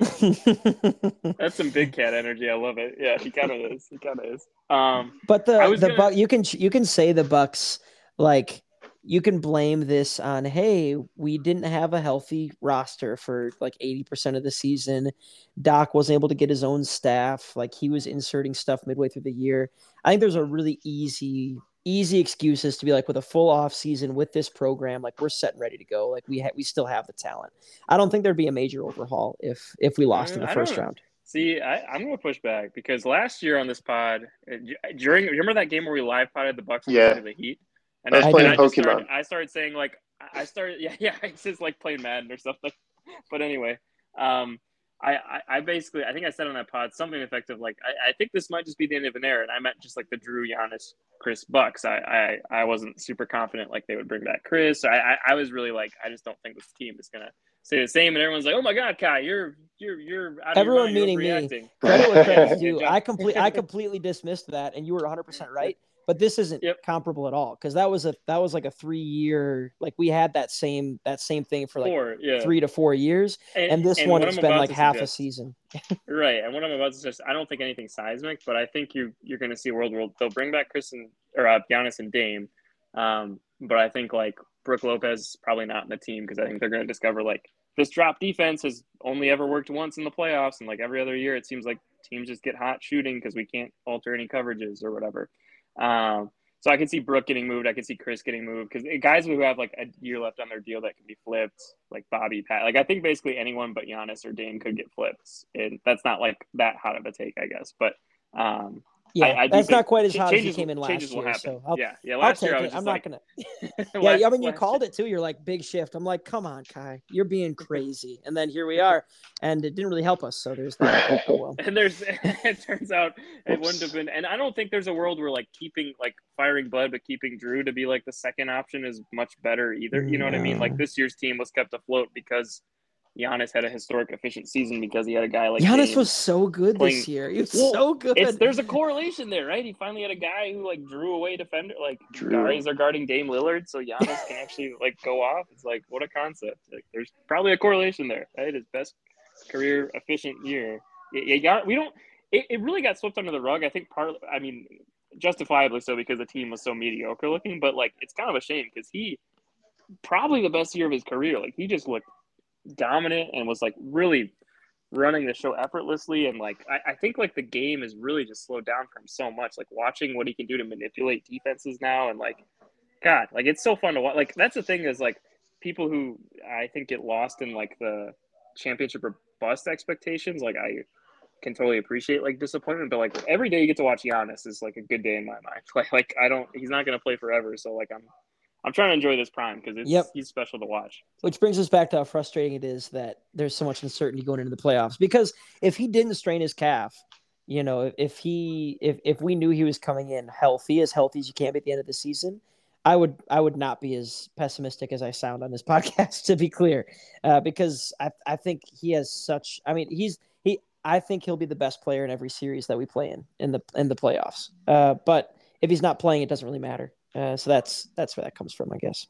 That's some big cat energy. I love it. Yeah, he kind of is. He kind of is. Um, But the I was the gonna- Buck you can you can say the Bucks, like, you can blame this on, hey, we didn't have a healthy roster for like eighty percent of the season. Doc wasn't able to get his own staff. Like, he was inserting stuff midway through the year. I think there's a really easy easy excuses to be like, with a full off season with this program, like, we're set and ready to go. Like, we ha- we still have the talent. I don't think there'd be a major overhaul if if we lost in the I first don't- round. See, I, I'm going to push back because last year on this pod, uh, during remember that game where we live potted the Bucks Yeah. into the Heat, and I was I, playing and I just Pokemon. started, I started saying like I started yeah yeah it's just like playing Madden or something. But anyway, um, I, I I basically I think I said on that pod something effective like I, I think this might just be the end of an era, and I meant just like the Drew, Giannis, Chris Bucks. I I, I wasn't super confident like they would bring back Chris. I, I I was really like I just don't think this team is gonna stay the same, and everyone's like, oh my God, Kai, you're you're you're out of Everyone your mind, meaning you're me. overreacting. Credit what credit's Yeah, due. John- I complete I completely dismissed that, and you were one hundred percent right. But this isn't Yep. comparable at all, because that was a that was like a three year, like, we had that same that same thing for like Four, yeah. three to four years, and this one what it's I'm been about like to half a suggest- season. Right, and what I'm about to suggest, I don't think anything seismic, but I think you you're going to see a world where they'll bring back Chris and or uh, Giannis and Dame, um, but I think like Brooke Lopez is probably not in the team because I think they're going to discover like this drop defense has only ever worked once in the playoffs, and like every other year it seems like teams just get hot shooting because we can't alter any coverages or whatever. Um, so I can see Brooke getting moved. I can see Chris getting moved because guys who have like a year left on their deal that can be flipped, like Bobby, Pat. Like I think basically anyone but Giannis or Dame could get flipped, and that's not like that hot of a take, I guess. But um, Yeah, I, I do that's think not quite as ch- hot as he changes- came in last changes will year. happen. So I'll, yeah, yeah. I'll Last take year I it. was just I'm like, not gonna. last- Yeah, I mean, you last called year- it too. You're like, big shift. I'm like, come on, Kai, you're being crazy. And then here we are, and it didn't really help us. So there's that. Oh, well. And there's, it turns out it wouldn't have been, and I don't think there's a world where like keeping, like firing Bud, but keeping Drew to be like the second option is much better either. You know what I mean? Like No. this year's team was kept afloat because Giannis had a historic efficient season because he had a guy like Giannis Dame. was so good playing- this year. He was Well, so good. It's there's a correlation there, right? He finally had a guy who like drew away defender, like Drew. guys are guarding Dame Lillard, so Giannis can actually like go off. It's like what a concept. Like there's probably a correlation there, right? His best career efficient year. You, you got we don't. It, it really got swept under the rug. I think part. I mean, justifiably so because the team was so mediocre looking. But like it's kind of a shame because he probably the best year of his career. Like he just looked dominant and was like really running the show effortlessly, and like I, I think like the game is really just slowed down for him so much. Like watching what he can do to manipulate defenses now, and like God, like it's so fun to watch. Like that's the thing is like people who I think get lost in like the championship or bust expectations. Like I can totally appreciate like disappointment, but like every day you get to watch Giannis is like a good day in my mind. Like like I don't, he's not going to play forever, so like I'm I'm trying to enjoy this prime because it's Yep. he's special to watch. Which brings us back to how frustrating it is that there's so much uncertainty going into the playoffs. Because if he didn't strain his calf, you know, if he if if we knew he was coming in healthy, as healthy as you can be at the end of the season, I would I would not be as pessimistic as I sound on this podcast, to be clear, uh, because I I think he has such. I mean, he's he. I think he'll be the best player in every series that we play in in the in the playoffs. Uh, but if he's not playing, it doesn't really matter. Uh, so that's that's where that comes from, I guess.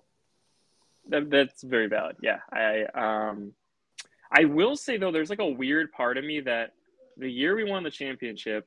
That, that's very valid. Yeah, I um, I will say though, there's like a weird part of me that the year we won the championship,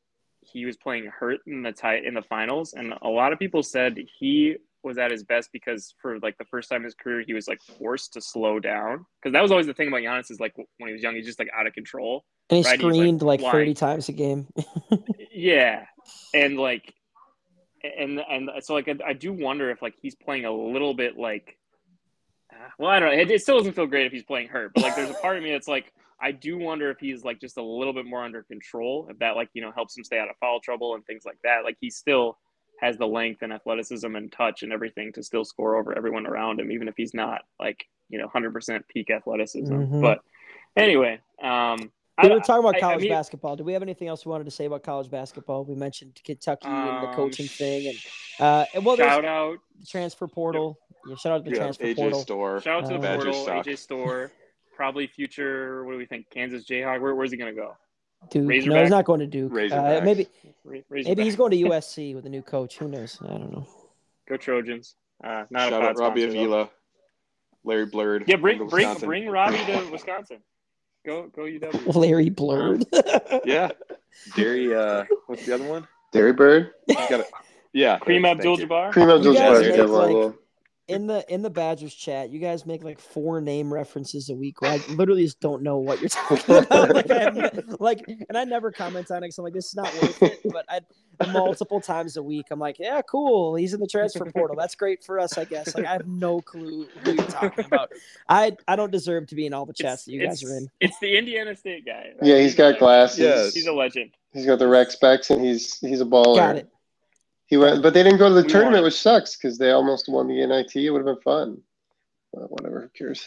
he was playing hurt in the tie in the finals, and a lot of people said he was at his best because for like the first time in his career, he was like forced to slow down because that was always the thing about Giannis is like when he was young, he's just like out of control. And he Right, he's, like, screened like, flying. thirty times a game. Yeah, and like and and so like I, I do wonder if like he's playing a little bit like, uh, well, I don't know. It, it still doesn't feel great if he's playing hurt, but like there's a part of me that's like I do wonder if he's like just a little bit more under control, if that like you know helps him stay out of foul trouble and things like that. Like he still has the length and athleticism and touch and everything to still score over everyone around him, even if he's not like you know one hundred percent peak athleticism. Mhm. But anyway, um. We I- were talking about I- I college mean- basketball. Do we have anything else we wanted to say about college basketball? We mentioned Kentucky and the Um, coaching thing, and uh, and well, there's Shout out, the transfer portal. Yeah, shout out to the Yeah, transfer A J portal. Store. shout out to the Uh, Badgers portal, suck. A J Store, probably future. What do we think? Kansas Jayhawk. Where, where's he gonna go? Duke. No, Razorback? he's not going to Duke. Uh, Razorbacks. maybe Ra- maybe Razorback. he's going to U S C with a new coach. Who knows? I don't know. Go Trojans. Uh, not Shout a out pod Robbie sponsor, though. Avila, Larry Blurred. Yeah, bring from bring Wisconsin. bring Robbie to Wisconsin. Go go U W. Larry Blurred. Yeah, Gary. Uh, what's the other one? Derry Bird, He's got a, yeah, Cream thank you. Abdul-Jabbar. Cream Abdul guys Jabbar is a make, good one. like- yeah. in the in the Badgers chat, you guys make like four name references a week where I literally just don't know what you're talking about. Like, I have, like, and I never comment on it because I'm like, this is not worth it. But I multiple times a week, I'm like, yeah, cool. He's in the transfer portal. That's great for us, I guess. Like, I have no clue who you're talking about. I I don't deserve to be in all the chats It's, that you guys it's, are in. it's the Indiana State guy. right? Yeah, he's a got legend. glasses. Yes. He's a legend. He's got the rec specs, and he's he's a baller. Got it. He went, but they didn't go to the We tournament, won. which sucks because they almost won the N I T. It would have been fun. But whatever, who cares?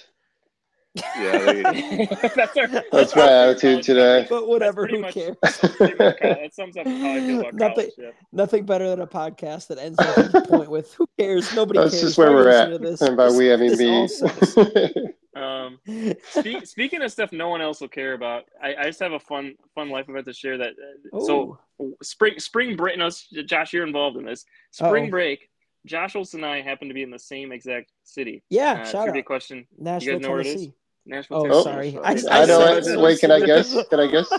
Yeah, they, that's our, That's my attitude today. But whatever, pretty who much- cares? Pretty much, that sums up how I feel about Nothing- college. Yeah. Nothing better than a podcast that ends up at the point with who cares? Nobody That's cares. just where Why are you we're at. listening to this? And by This- we, I mean this all me. sucks. Um, speak, speaking of stuff no one else will care about, I, I just have a fun fun life event to share. That uh, so spring spring break. No, Josh, you're involved in this. Spring Uh-oh. break. Josh Olson and I happen to be in the same exact city. yeah, Uh, shout trivia out. question: Nashville, know where it is? Tennessee. Nashville. Oh, Tennessee. sorry. I- I, I know said it. so Wait, can I soon. guess? Can I guess?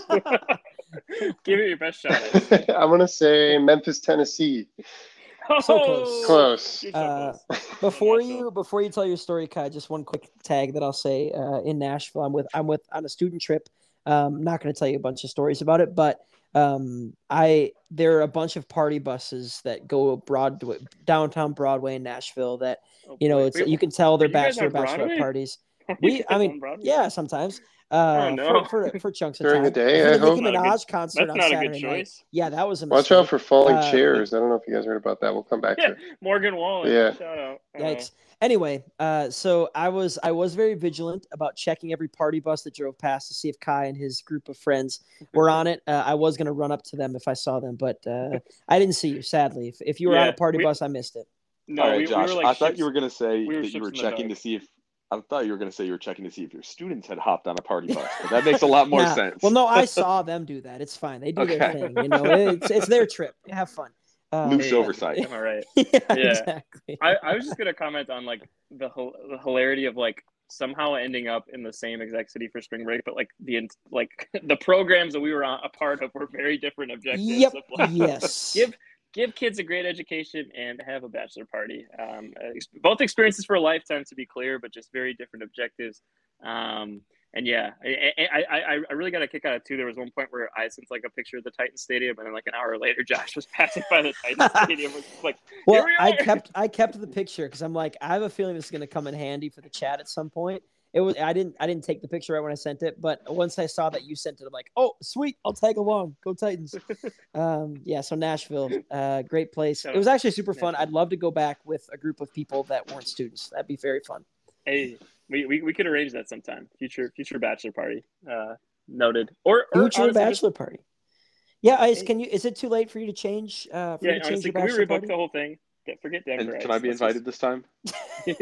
Give it your best shot. I'm gonna say Memphis, Tennessee. So close. Close. You're so Uh, close. Before Nashville. you before you tell your story, Kai, just one quick tag that I'll say. Uh, in Nashville, I'm with I'm with on a student trip. Um, not going to tell you a bunch of stories about it, but um, I there are a bunch of party buses that go Broadway, downtown Broadway in Nashville. That Oh, you know, boy. it's Wait, you can tell they're are you guys bachelor on bachelor Broadway? parties. are We, you I guys mean, on Broadway? yeah, sometimes. Uh, Oh, no. for, for for chunks of During time. the day, For I the hope. Nicki Not a good- Minaj concert That's on not a Saturday good night. choice. Yeah, that was a Watch mistake. out for falling Uh, chairs. I don't know if you guys heard about that. We'll come back to it. Morgan Wallen. Yeah. Shout out. Uh, Yikes. Anyway, uh, so I was I was very vigilant about checking every party bus that drove past to see if Kai and his group of friends were on it. Uh, I was going to run up to them if I saw them, but uh, I didn't see you. Sadly, if, if you were on Yeah, a party we- bus, I missed it. No, all right, we, Josh. we were like I thought ships- you were gonna say we were that you ships were in the checking dark. to see if. I thought you were gonna say you were checking to see if your students had hopped on a party bus. But that makes a lot more Nah. sense. Well, no, I saw them do that. It's fine. They do their Okay. thing. You know, it's it's their trip. Have fun. Um, Loose but- oversight. All right. yeah, Yeah. exactly. I, I was just gonna comment on like the hil- the hilarity of like somehow ending up in the same exact city for spring break, but like the in- like the programs that we were on, a part of were very different objectives. Yep. Of, like, Yes. give give kids a great education and have a bachelor party. Um, ex- both experiences for a lifetime, to be clear, but just very different objectives. Um, and yeah, I, I, I, I really got a kick out of it too. There was one point where I sent like a picture of the Titan Stadium, and then like an hour later, Josh was passing by the Titan Stadium. Was like, Well, here we I are. kept I kept the picture because I'm like I have a feeling this is going to come in handy for the chat at some point. It was I didn't I didn't take the picture right when I sent it, but once I saw that you sent it, I'm like, oh sweet, I'll tag along. Go Titans. um, yeah, so Nashville, uh, great place. It was actually super fun. I'd love to go back with a group of people that weren't students. That'd be very fun. Hey, we, we, we could arrange that sometime. Future future bachelor party. Uh, noted. Or, or Future honestly, bachelor party. Yeah, Ice, Hey. can you? Is it too late for you to change? Uh, for yeah, you to change honestly, your can we bachelor rebook party? the whole thing? Forget Denver. And can I be Let's invited this time? just-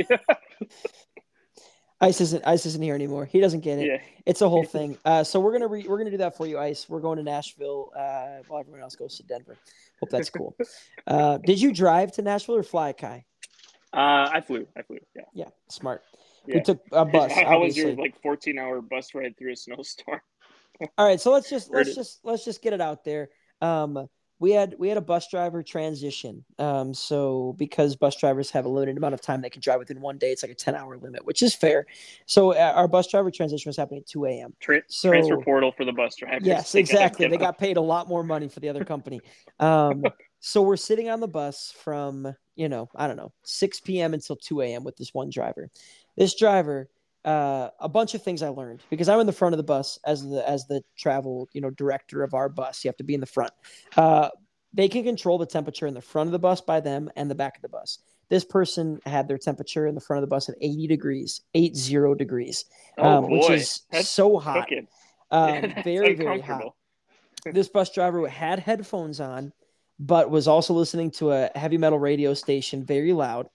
Ice isn't Ice isn't here anymore. He doesn't get it. yeah. It's a whole thing. Uh, so we're gonna re- we're gonna do that for you, Ice. We're going to Nashville uh, while everyone else goes to Denver. Hope that's cool. uh, did you drive to Nashville or fly, Kai? Uh, I flew. I flew. Yeah. Yeah, smart. Yeah. We took a bus. How, how was your obviously. like fourteen hour bus ride through a snowstorm? All right, so let's just Where let's did- just let's just get it out there. Um, we had we had a bus driver transition. Um, so because bus drivers have a limited amount of time they can drive within one day, it's like a ten hour limit, which is fair. So uh, our bus driver transition was happening at two a.m. Tra- So- transfer portal for the bus drivers. Yes, They gotta exactly. get They up. got paid a lot more money for the other company. Um, So we're sitting on the bus from, you know, I don't know, six p.m. until two a.m. with this one driver. This driver, uh, a bunch of things I learned because I'm in the front of the bus as the as the travel, you know, director of our bus. You have to be in the front. Uh, they can control the temperature in the front of the bus by them and the back of the bus. This person had their temperature in the front of the bus at eighty degrees, eight zero degrees, Oh um, which boy, is that's so hot, cooking. um, Yeah, that's very very hot. uncomfortable. This bus driver had headphones on, but was also listening to a heavy metal radio station very loud.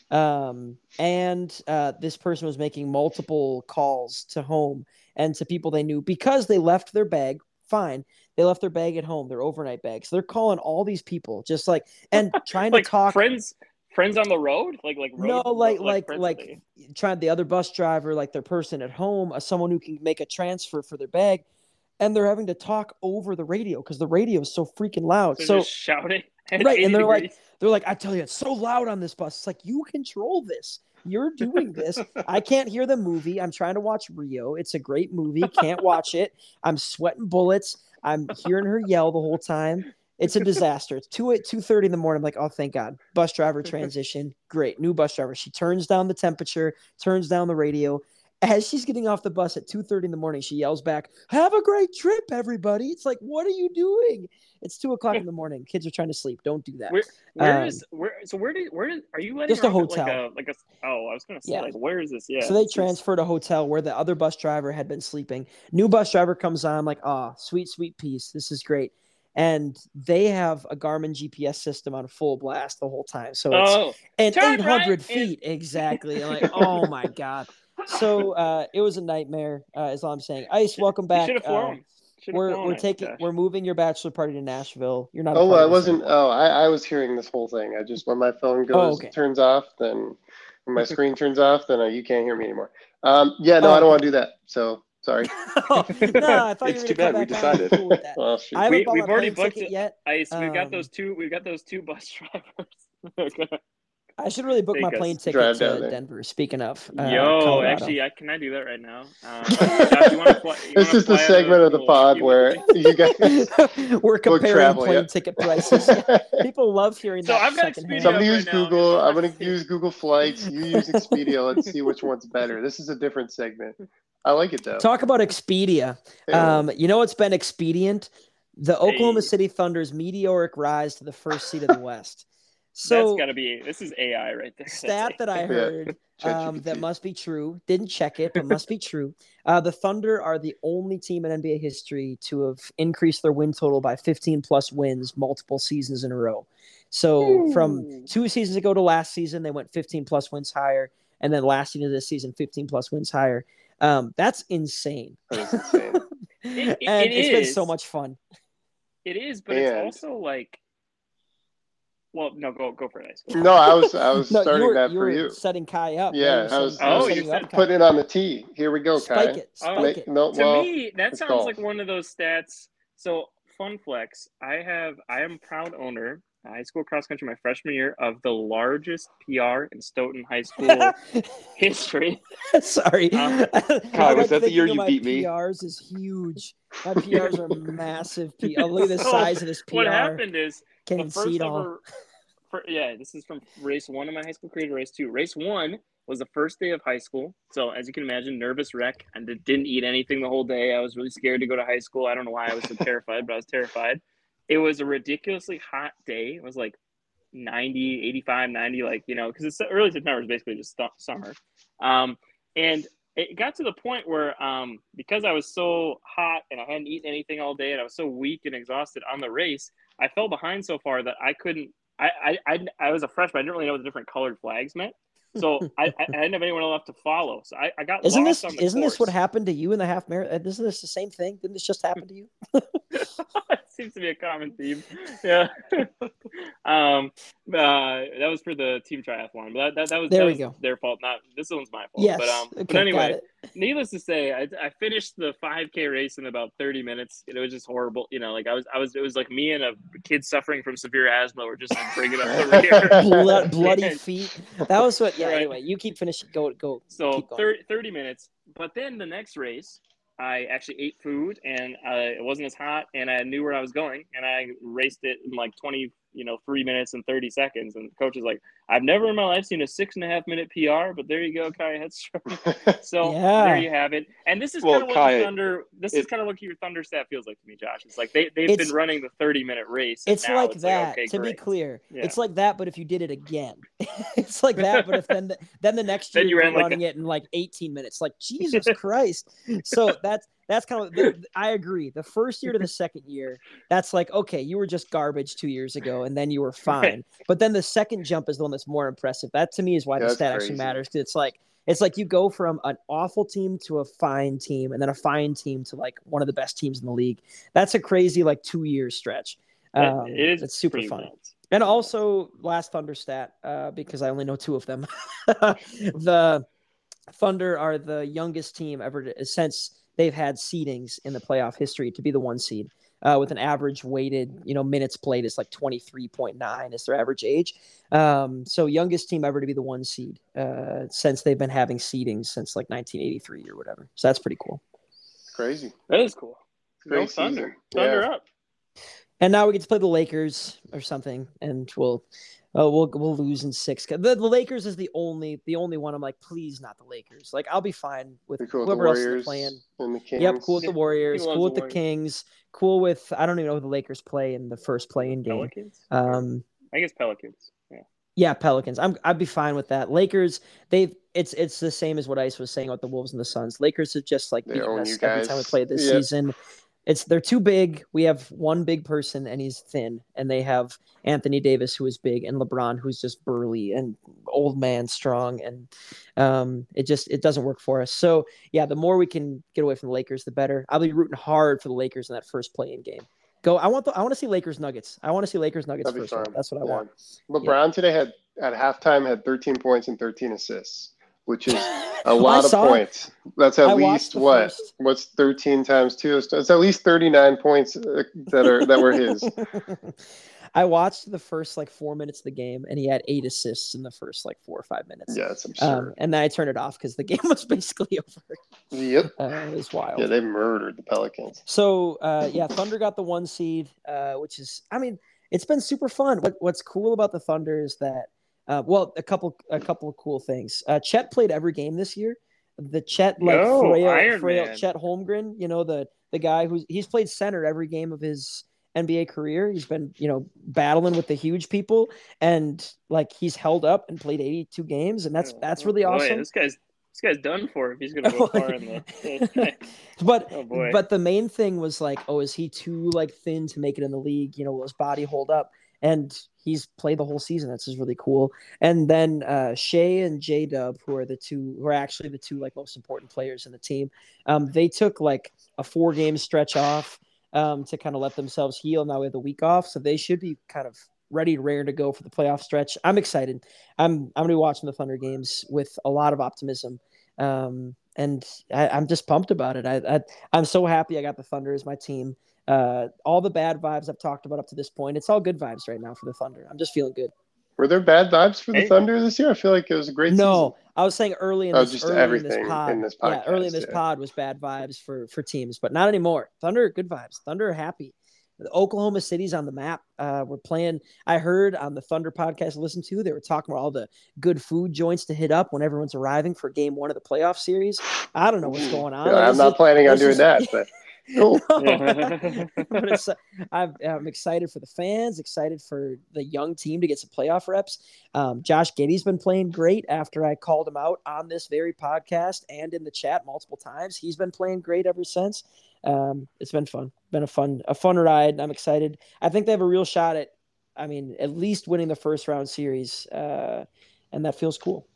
Um, and uh, this person was making multiple calls to home and to people they knew because they left their bag. Fine. They left their bag at home, their overnight bag. So they're calling all these people just like and trying Like to talk. friends, friends on the road, like like road, No, like road- like friends like that they- trying the other bus driver, like their person at home, uh, someone who can make a transfer for their bag, and they're having to talk over the radio because the radio is so freaking loud. so, So just shouting. At right, eighty and they're like, degrees. they're like, I tell you, it's so loud on this bus. It's like you control this. You're doing this. I can't hear the movie. I'm trying to watch Rio. It's a great movie. Can't watch it. I'm sweating bullets. I'm hearing her yell the whole time. It's a disaster. It's two at two thirty in the morning. I'm like, oh, thank God. Bus driver transition. Great. New bus driver. She turns down the temperature, turns down the radio. As she's getting off the bus at two thirty in the morning, she yells back, have a great trip, everybody. It's like, what are you doing? It's two o'clock in the morning. Kids are trying to sleep. Don't do that. Where where Um, is where? So where do where are you letting Just a her off at, hotel. Like a like a oh, I was gonna say Yeah. like where is this? Yeah. So they this is- transferred a hotel where the other bus driver had been sleeping. New bus driver comes on, like, oh, sweet, sweet peace. This is great. And they have a Garmin G P S system on full blast the whole time. So it's Oh, and turn eight hundred right feet. Exactly. I'm like, oh my God. So uh, it was a nightmare, uh, is all I'm saying. Ice, welcome you back. should have Uh, flown. Should've we're flown we're it, taking gosh. we're moving your bachelor party to Nashville. You're not a Oh, part I of this wasn't. anymore. Oh, I, I was hearing this whole thing. I just when my phone goes Oh, okay. turns off, then when my screen turns off, then uh, you can't hear me anymore. Um, yeah, no, Oh, I don't okay. want to do that. So sorry. no, I thought It's you were too gonna come bad we back on. I'd be decided. cool with that. Well, shoot. I haven't We- bought we've my already plane booked ticket it. yet. Ice, we've got Um, those two. We've got those two bus drivers. I should really book Take my us. plane ticket Drive down to there. Denver. Speaking of, uh, Yo, Colorado. actually, I, can I do that right now? Um, Josh, you want to fly? You This wanna is the fly out segment of the Milwaukee pod with where me? you guys We're book comparing travel. plane Yeah. ticket prices. People love hearing So that I've got secondhand. Expedia Somebody up use right now. Google. I'm gonna Let's see. use Google Flights. You use Expedia. Let's see which one's better. This is a different segment. I like it though. Talk about Expedia. Ew. Um, you know what's been expedient? The Oklahoma Hey. City Thunder's meteoric rise to the first seed of the West. That's So, got to be. This is A I right there. That's stat that I A I. heard um, that ChatGPT. must be true. Didn't check it, but must be true. Uh, the Thunder are the only team in N B A history to have increased their win total by fifteen plus wins multiple seasons in a row. So from Ooh. two seasons ago to last season, they went fifteen plus wins higher, and then last season to this season, fifteen plus wins higher. Um, that's insane. That is insane. It- it- and it it's been is. so much fun. It is, but And- it's also like. Well, no, go go for it. Ice. No, I was I was No, starting you were, that you for were you. setting Kai up. Yeah, you were I was- setting- I you were was setting you up, set- Kai. Putting it on the tee. Here we go, Spike Kai. it. Oh, Spike Make- it. no, To well, me, that it's sounds golf. like one of those stats. So, fun flex: I have, I am proud owner, high school cross country, my freshman year, of the largest P R in Stoughton High School history. Sorry. Uh, Kai, was that the thinking year of you my beat me? P Rs is huge. My P Rs are massive. P- oh, look at the So, size of this P R. What happened is Can't the even see first it all. ever. For, yeah, this is from race one of my high school career to race two. Race one was the first day of high school. So, as you can imagine, nervous wreck. I did- didn't eat anything the whole day. I was really scared to go to high school. I don't know why I was so terrified, but I was terrified. It was a ridiculously hot day. It was like ninety, eighty-five, ninety, like, you know, because it's early September is basically just stu- summer. Um, and it got to the point where um, because I was so hot and I hadn't eaten anything all day and I was so weak and exhausted on the race, I fell behind so far that I couldn't. I I I, I was a freshman. I didn't really know what the different colored flags meant, so I, I didn't have anyone left to follow. So I, I got Isn't lost this on the isn't this what course. happened to you in the half marathon? Isn't this the same thing? Didn't this just happen to you? It seems to be a common theme. Yeah. um. Uh. That was for the team triathlon, but that that, that was, There that we was go. their fault. Not this one's my fault. Yes. But um. okay, but anyway, got it. needless to say, I, I finished the five K race in about thirty minutes. It was just horrible. You know, like I was, I was, it was like me and a kid suffering from severe asthma were just bringing up the rear. Blood, bloody And feet. That was what. Yeah. Right. Anyway, you keep finishing. Go go. So keep going. thirty, thirty minutes. But then the next race, I actually ate food and uh, it wasn't as hot and I knew where I was going and I raced it in like twenty, you know, three minutes and thirty seconds. And the coach is like, I've never in my life seen a six and a half minute P R, but there you go, Kai Hedstrom. So Yeah. there you have it. And this is Well, kind of what Kai, the Thunder. This it- is kind of what your Thunder staff feels like to me, Josh. It's like they they've It's- been running the thirty minute race. And It's now like it's that. Like, okay, to great. be clear, Yeah. it's like that. But if you did it again, it's like that. But if then the, then the next year Then you you're ran like running it in like eighteen minutes, like Jesus Christ. So that's that's kind of. The, I agree. The first year to the second year, that's like okay, you were just garbage two years ago, and then you were fine. Right. But then the second jump is the one that's more impressive. That to me is why the That's stat crazy. actually matters. 'Cause it's like it's like you go from an awful team to a fine team, and then a fine team to like one of the best teams in the league. That's a crazy like two year stretch. Um, it is it's super pretty fun. nuts. And also, last Thunder stat, uh, because I only know two of them. The Thunder are the youngest team ever to, since they've had seedings in the playoff history to be the one seed, uh, with an average weighted, you know, minutes played is like twenty-three point nine is their average age. Um, so youngest team ever to be the one seed uh, since they've been having seedings since like nineteen eighty-three or whatever. So that's pretty cool. Crazy. That is cool. Go Great Thunder. season. Thunder Yeah. up. And now we get to play the Lakers or something, and we'll uh, we'll we'll lose in six. The, the Lakers is the only the only one I'm like, please not the Lakers. Like I'll be fine with You're cool with the whoever else is Warriors playing. and the Kings. Yep, cool with the Warriors, He loves cool with the the Warriors. Kings, cool with I don't even know who the Lakers play in the first play-in game. Pelicans. Um, I guess Pelicans. Yeah. yeah, Pelicans. I'm I'd be fine with that. Lakers, they've it's it's the same as what Ice was saying about the Wolves and the Suns. Lakers have just like They beaten own us you every guys. time we play this Yep. season. It's they're too big. We have one big person and he's thin, and they have Anthony Davis who is big, and LeBron who's just burly and old man strong, and um, it just it doesn't work for us. So yeah, the more we can get away from the Lakers, the better. I'll be rooting hard for the Lakers in that first play-in game. Go! I want the I want to see Lakers Nuggets. I want to see Lakers Nuggets That'd be first. round. fun. That's what I Yeah. want. LeBron today had at halftime had thirteen points and thirteen assists, which is a I lot of saw it. points. That's at I watched least the what? first- What's thirteen times two? It's at least thirty-nine points uh, that are that were his. I watched the first like four minutes of the game, and he had eight assists in the first like four or five minutes. Yeah, it's absurd. Um, and then I turned it off because the game was basically over. Yep. Uh, it was wild. Yeah, they murdered the Pelicans. So uh, yeah, Thunder got the one seed, uh, which is, I mean, it's been super fun. What What's cool about the Thunder is that, uh, well, a couple a couple of cool things. Uh, Chet played every game this year. The Chet like Yo, frail, Iron frail Man. Chet Holmgren, you know the the guy who's he's played center every game of his N B A career. He's been, you know, battling with the huge people, and like he's held up and played eighty-two games, and that's that's really Oh, boy, awesome. This guy's this guy's done for if he's gonna go far in the. But Oh, boy. but the main thing was like, oh, is he too like thin to make it in the league? You know, will his body hold up? And he's played the whole season. That's just really cool. And then uh, Shea and J Dub, who are the two, who are actually the two like most important players in the team, um, they took like a four game stretch off um, to kind of let themselves heal. Now we have the week off, so they should be kind of ready, rare to go for the playoff stretch. I'm excited. I'm I'm gonna be watching the Thunder games with a lot of optimism. Um, and I, I'm just pumped about it. I, I I'm so happy I got the Thunder as my team. Uh, all the bad vibes I've talked about up to this point, it's all good vibes right now for the Thunder. I'm just feeling good. Were there bad vibes for the Hey. Thunder this year? I feel like it was a great No, season. I was saying early in Oh, this, just early in everything this pod. in this yeah, early in podcast, this yeah. pod was bad vibes for for teams, but not anymore. Thunder, good vibes. Thunder are happy. The Oklahoma City's on the map. Uh, we're playing. I heard on the Thunder podcast I listened to, they were talking about all the good food joints to hit up when everyone's arriving for game one of the playoff series. I don't know what's going on. Yeah, Like, I'm this not is- planning on this doing is- that, but cool. No. But it's, uh, I'm, I'm excited for the fans, excited for the young team to get some playoff reps. Um, Josh Giddey's been playing great after I called him out on this very podcast and in the chat multiple times. He's been playing great ever since. Um, it's been fun, been a fun, a fun ride. I'm excited. I think they have a real shot at, I mean, at least winning the first round series. Uh, and that feels cool.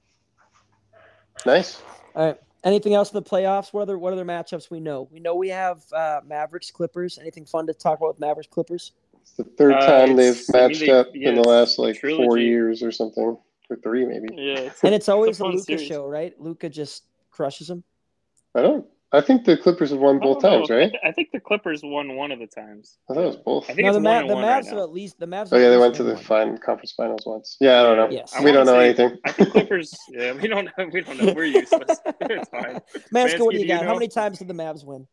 Nice. All right. Anything else in the playoffs? What other what other matchups we know? We know we have uh, Mavericks Clippers. Anything fun to talk about with Mavericks Clippers? It's the third Uh, time they've it's- I mean, matched they- up yeah, in the it's last like four trilogy. years or something, or three maybe. Yeah, it's, And it's always a fun Luka series. show, right? Luka just crushes him. I don't. I think the Clippers have won I both don't know. times, right? I, th- I think the Clippers won one of the times. I thought it was both. I think No, it's the, one Ma- and the one Mavs right have now. at least the Mavs. Oh have yeah, at they least went to won the one. final conference finals once. Yeah, I don't know. Yes. I We don't wanna know say- anything. I think Clippers. Yeah, we don't know. We don't know. We're useless. It's fine. Mansky, what do Mansky, you do got? you How know? many times did the Mavs win?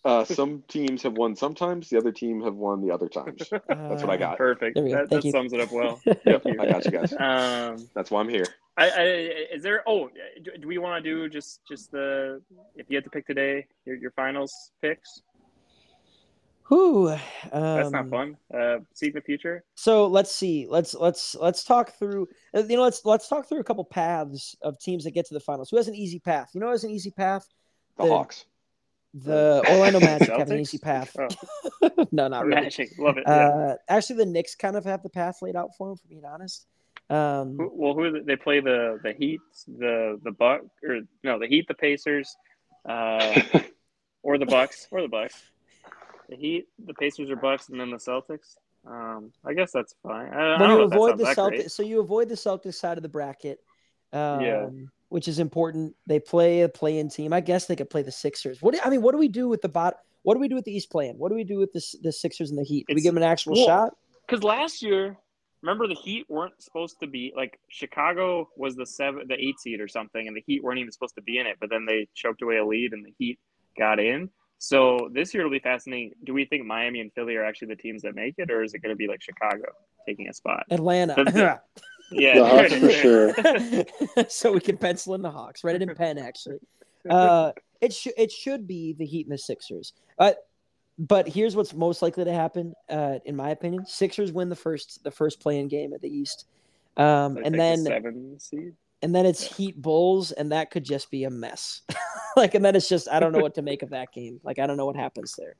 Uh, some teams have won sometimes. The other team have won the other times. That's what I got. Perfect. There we go. That, Thank that you. sums it up well. Yep, Thank you. I got you guys. Um, That's why I'm here. I, I is there? Oh, do, do we want to do just just the if you had to pick today your your finals picks? Whew, That's not um, fun. Uh, see the future. So let's see. Let's let's let's talk through. uh, You know, let's let's talk through a couple paths of teams that get to the finals. Who has an easy path? You know, who has an easy path? The, The- Hawks. The Orlando Magic have an Celtics? easy path. Oh, No, not really. Magic, love it. Yeah. Uh, actually, the Knicks kind of have the path laid out for them. For being honest, um, Who- well, who are the, they play the the Heat, the the Buck or no the Heat, the Pacers, uh, or the Bucks or the Bucks. The Heat, the Pacers or Bucks, and then the Celtics. Um, I guess that's fine. I, I when don't you know if that avoid sounds the that Celtics, great. so you avoid the Celtics side of the bracket, um, Yeah. which is important. They play a play-in team. I guess they could play the Sixers. What do, I mean, what do we do with the bot? What do we do with the East play-in? What do we do with the the Sixers and the Heat? Do we It's- give them an actual well, shot? Because last year, remember the Heat weren't supposed to be like Chicago was the seven, the eight seed or something, and the Heat weren't even supposed to be in it. But then they choked away a lead, and the Heat got in. So this year it'll be fascinating. Do we think Miami and Philly are actually the teams that make it, or is it going to be like Chicago taking a spot? Atlanta. The- Yeah, The Hawks for sure. So we can pencil in the Hawks. Write it in pen, actually. Uh, it should it should be the Heat and the Sixers. Uh, but here's what's most likely to happen, uh, in my opinion: Sixers win the first the first play-in game at the East, um, So and take the then seven seed. and then it's Yeah. Heat Bulls, and that could just be a mess. Like, and then it's just I don't know what to make of that game. Like, I don't know what happens there.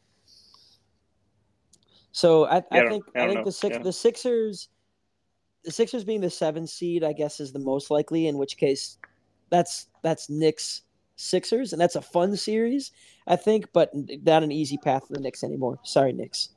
So I, Yeah, I I don't- think I I don't think know. the six Yeah. the Sixers. The Sixers being the seven seed, I guess, is the most likely. In which case, that's that's Knicks Sixers, and that's a fun series, I think, but not an easy path for the Knicks anymore. Sorry, Knicks.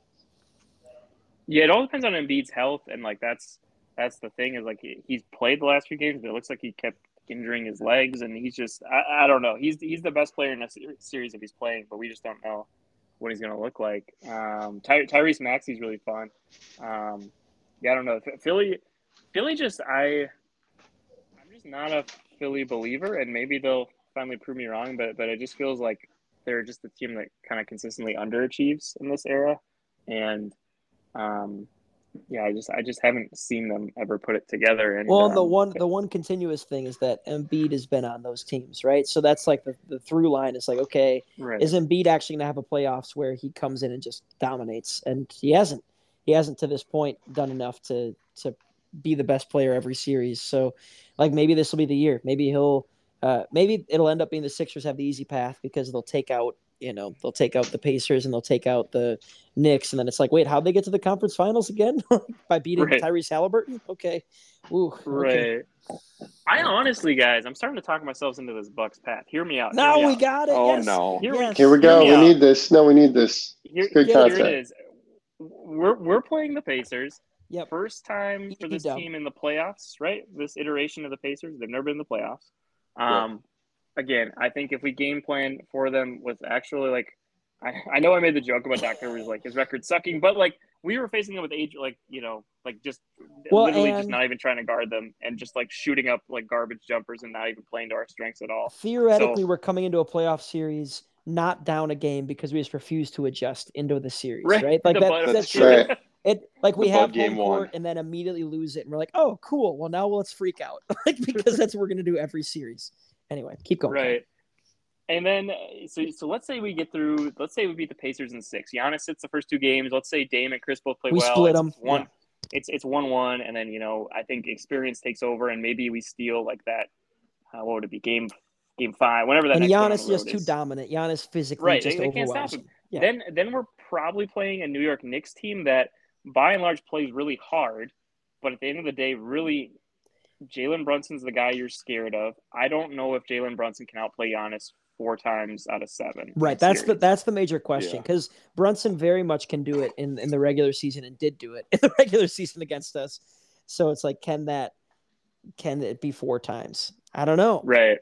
Yeah, it all depends on Embiid's health, and like that's that's the thing is like he, he's played the last few games, but it looks like he kept injuring his legs, and he's just I, I don't know. He's he's the best player in a se- series if he's playing, but we just don't know what he's going to look like. Um, Ty, Tyrese Maxey's really fun. Um, yeah, I don't know. Philly, Philly just I I'm just not a Philly believer, and maybe they'll finally prove me wrong, but but it just feels like they're just the team that kind of consistently underachieves in this era, and um, yeah, I just I just haven't seen them ever put it together. And Well, the um, one the one continuous thing is that Embiid has been on those teams, right? So that's like the, the through line is like, okay, right. is Embiid actually going to have a playoffs where he comes in and just dominates? And he hasn't. He hasn't to this point done enough to to be the best player every series. So, like, maybe this will be the year. Maybe he'll. Uh, maybe it'll end up being the Sixers have the easy path because they'll take out, you know, they'll take out the Pacers and they'll take out the Knicks, and then it's like, wait, how'd they get to the conference finals again? By beating Right. Tyrese Halliburton? Okay, ooh, okay. Right. I honestly, guys, I'm starting to talk myself into this Bucks path. Hear me out. Hear Now me we out. got it. Oh, yes. no. Here we- Yes. Here we Hear go. me We out. need this. No, we need this. Here, It's good here content. it is. We're we're playing the Pacers. Yep. First time for Easy this dub. team in the playoffs, right? This iteration of the Pacers, they've never been in the playoffs. Um, again, I think if we game plan for them with actually like, I, I know I made the joke about Doc Rivers like his record sucking, but like we were facing them with age, like you know, like just Well, literally just and- not even trying to guard them and just like shooting up like garbage jumpers and not even playing to our strengths at all. Theoretically, So- we're coming into a playoff series not down a game because we just refuse to adjust into the series, Right. right? Like The that, Bud- that's That's true. true. Right. It like we The have Bud game home court one. and then immediately lose it, and we're like, oh, cool. Well, now let's freak out, like because that's what we're gonna do every series. Anyway, keep going. Right. And then, uh, so so let's say we get through. Let's say we beat the Pacers in six. Giannis sits the first two games. Let's say Dame and Chris both play We well. split It's 'em. One, Yeah. it's it's one one, and then you know I think experience takes over, and maybe we steal like that. Uh, what would it be? Game game five, whenever that. And next one on Giannis the just road too is. dominant. Giannis physically Right, just they- they can't overwhelms stop him. him. Yeah. Then then we're probably playing a New York Knicks team that by and large plays really hard, but at the end of the day, really, Jalen Brunson's the guy you're scared of. I don't know if Jalen Brunson can outplay Giannis four times out of seven. in Right. a That's the series. that's the major question Yeah. because Brunson very much can do it in, in the regular season and did do it in the regular season against us. So it's like, can that can it be four times? I don't know. Right.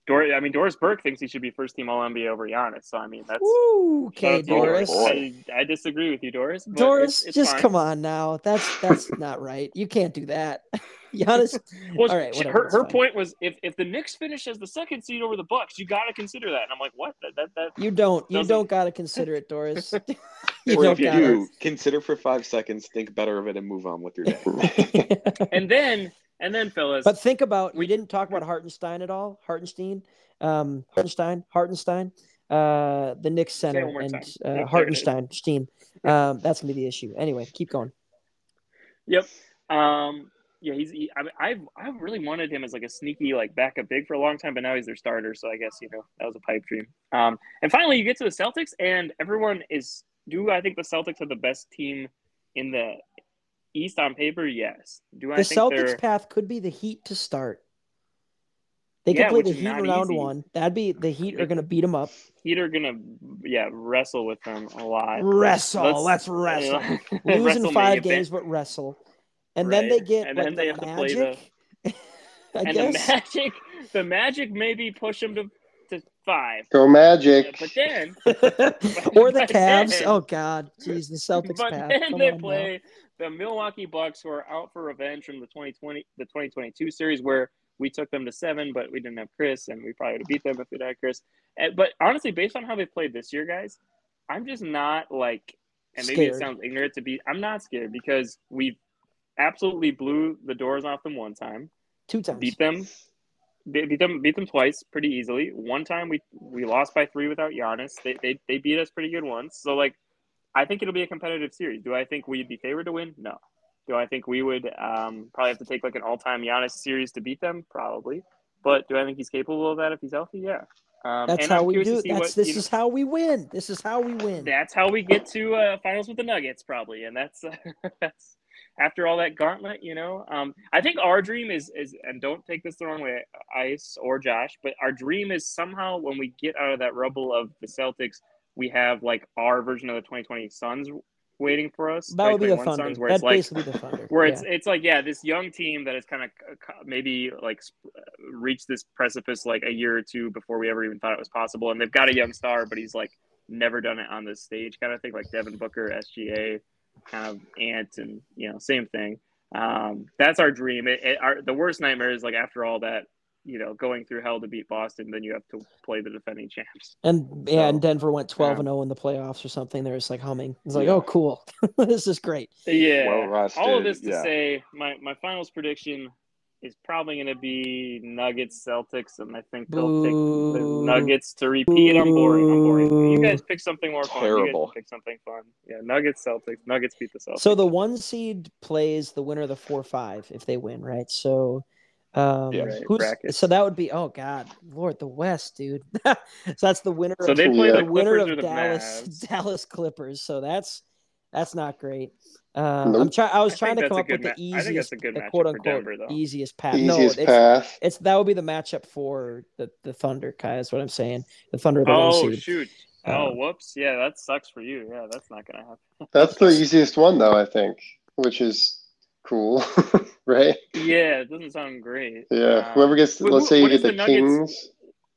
Dor- I mean, Doris Burke thinks he should be first team All N B A over Giannis. So I mean, that's Woo, okay, shout out to you, Doris. boy. I, I disagree with you, Doris. But Doris, it's, it's just fine. come on now. That's that's not right. You can't do that. Giannis. Well, all right, she- whatever. her it's her fine. point was if, if the Knicks finish as the second seed over the Bucks, you got to consider that. And I'm like, what? That that, that You don't. You doesn't- don't got to consider it, Doris. you Or don't if you got do, consider for five seconds, think better of it, and move on with your day. to. And then and then fellas, But think about we We- didn't talk about Hartenstein at all. Hartenstein, um, Hartenstein, Hartenstein, uh, the Knicks Say it center, one more and time. uh, Yep, there it is. Hartenstein, Steen. Um, that's gonna be the issue. Anyway, keep going. Yep. Um. Yeah, he's. He, I mean, I've I really wanted him as like a sneaky like backup big for a long time, but now he's their starter. So I guess you know that was a pipe dream. Um. And finally, you get to the Celtics, and everyone is. Do I think the Celtics are the best team in the East on paper? Yes. Do I The think Celtics they're path could be the Heat to start. They could Yeah, play which the is Heat not in round easy. one. That'd be the Heat are They- gonna beat them up. Heat are gonna yeah wrestle with them a lot. Wrestle. Let's- Let's wrestle. Lose in WrestleMania, five they- games, but wrestle. And then Right. they get And like then they the have to play the- Magic. I and guess. the Magic, the Magic maybe push them to, to five. Go Magic. But then, or the but Cavs. then- oh God, jeez, the Celtics but path. then Come they on play the Milwaukee Bucks, who are out for revenge from the twenty twenty, the twenty twenty-two series, where we took them to seven, but we didn't have Chris, and we probably would have beat them if we'd had Chris. And, but honestly, based on how they played this year, guys, I'm just not like, and maybe Scared. it sounds ignorant to be, I'm not scared because we absolutely blew the doors off them one time. now. Two times. beat them, be- beat them, beat them twice pretty easily. One time we we lost by three without Giannis. They they they beat us pretty good once. So like, I think it'll be a competitive series. Do I think we'd be favored to win? No. Do I think we would um, probably have to take like an all-time Giannis series to beat them? Probably. But do I think he's capable of that if he's healthy? Yeah. Um, That's and how I'm we curious do to it. see That's what, this you know, is how we win. This is how we win. that's how we get to uh, finals with the Nuggets, probably, and that's uh, that's after all that gauntlet, you know. Um, I think our dream is is, and don't take this the wrong way, Ice or Josh, but our dream is somehow when we get out of that rubble of the Celtics, we have like our version of the twenty twenty Suns waiting for us. That would be the twenty twenty-one Thunder. Suns, where That'd it's like basically be the Thunder. where yeah. it's it's like yeah, this young team that has kind of maybe like reached this precipice like a year or two before we ever even thought it was possible, and they've got a young star, but he's like never done it on this stage, kind of thing, like Devin Booker, S G A, kind of Ant, and you know, same thing. Um, that's our dream. It, it, our, the worst nightmare is like after all that, you know, going through hell to beat Boston, then you have to play the defending champs. And yeah, So, and Denver went twelve um, and zero in the playoffs or something. They're just like humming. It's like, Yeah. oh, cool. This is great. Yeah. Well rested, all of this to yeah. say, my, my finals prediction is probably going to be Nuggets Celtics, and I think they'll pick the Boo. Nuggets to repeat. I'm boring. I'm boring. You guys pick something more fun. You Terrible. guys pick something fun. Yeah, Nuggets Celtics. Nuggets beat the Celtics. So the one seed plays the winner of the four five if they win, right? So, um, Yeah. Right, who's brackets. so that would be oh God, Lord, the West, dude. So that's the winner. So of, they play Yeah. the the winner Clippers or of the Dallas Mavs. Dallas Clippers. So that's that's not great. Uh, I'm Nope. trying. I was I trying think to come that's a up with good the ma- I think easiest, that's a good the matchup quote for unquote Denver, though. easiest path. Easiest no, it's, path. it's that would be the matchup for the the Thunder, Kai. Is what I'm saying. The Thunder, are the Oh, one seed. shoot. Oh, Um, whoops. Yeah, that sucks for you. Yeah, that's not going to happen. That's the easiest one, though, I think, which is cool, right? Yeah, it doesn't sound great. Yeah. Um, Whoever gets, wh- let's wh- say you what get is the, the Nuggets- Kings.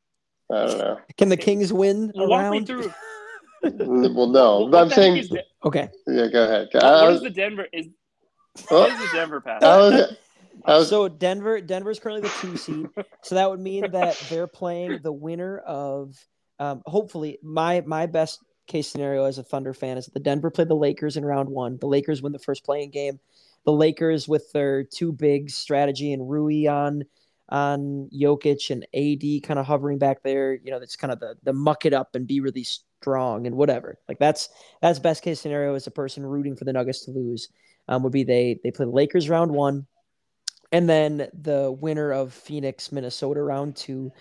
I don't know. Can the Kings win Well, a walk me round? through. Well, no, What- but what I'm the saying, heck is De- Okay. yeah, go ahead. what- I, what was, is the Denver is oh, what is the Denver path? I was, I was, So Denver, Denver's currently the two seed. So that would mean that they're playing the winner of. Um, hopefully, my my best case scenario as a Thunder fan is that the Denver play the Lakers in round one. The Lakers win the first playing game. The Lakers with their two big strategy and Rui on on Jokic and A D kind of hovering back there. You know, that's kind of the the muck it up and be really strong and whatever. Like that's that's best case scenario as a person rooting for the Nuggets to lose. Um, would be they they play the Lakers round one, and then the winner of Phoenix Minnesota round two.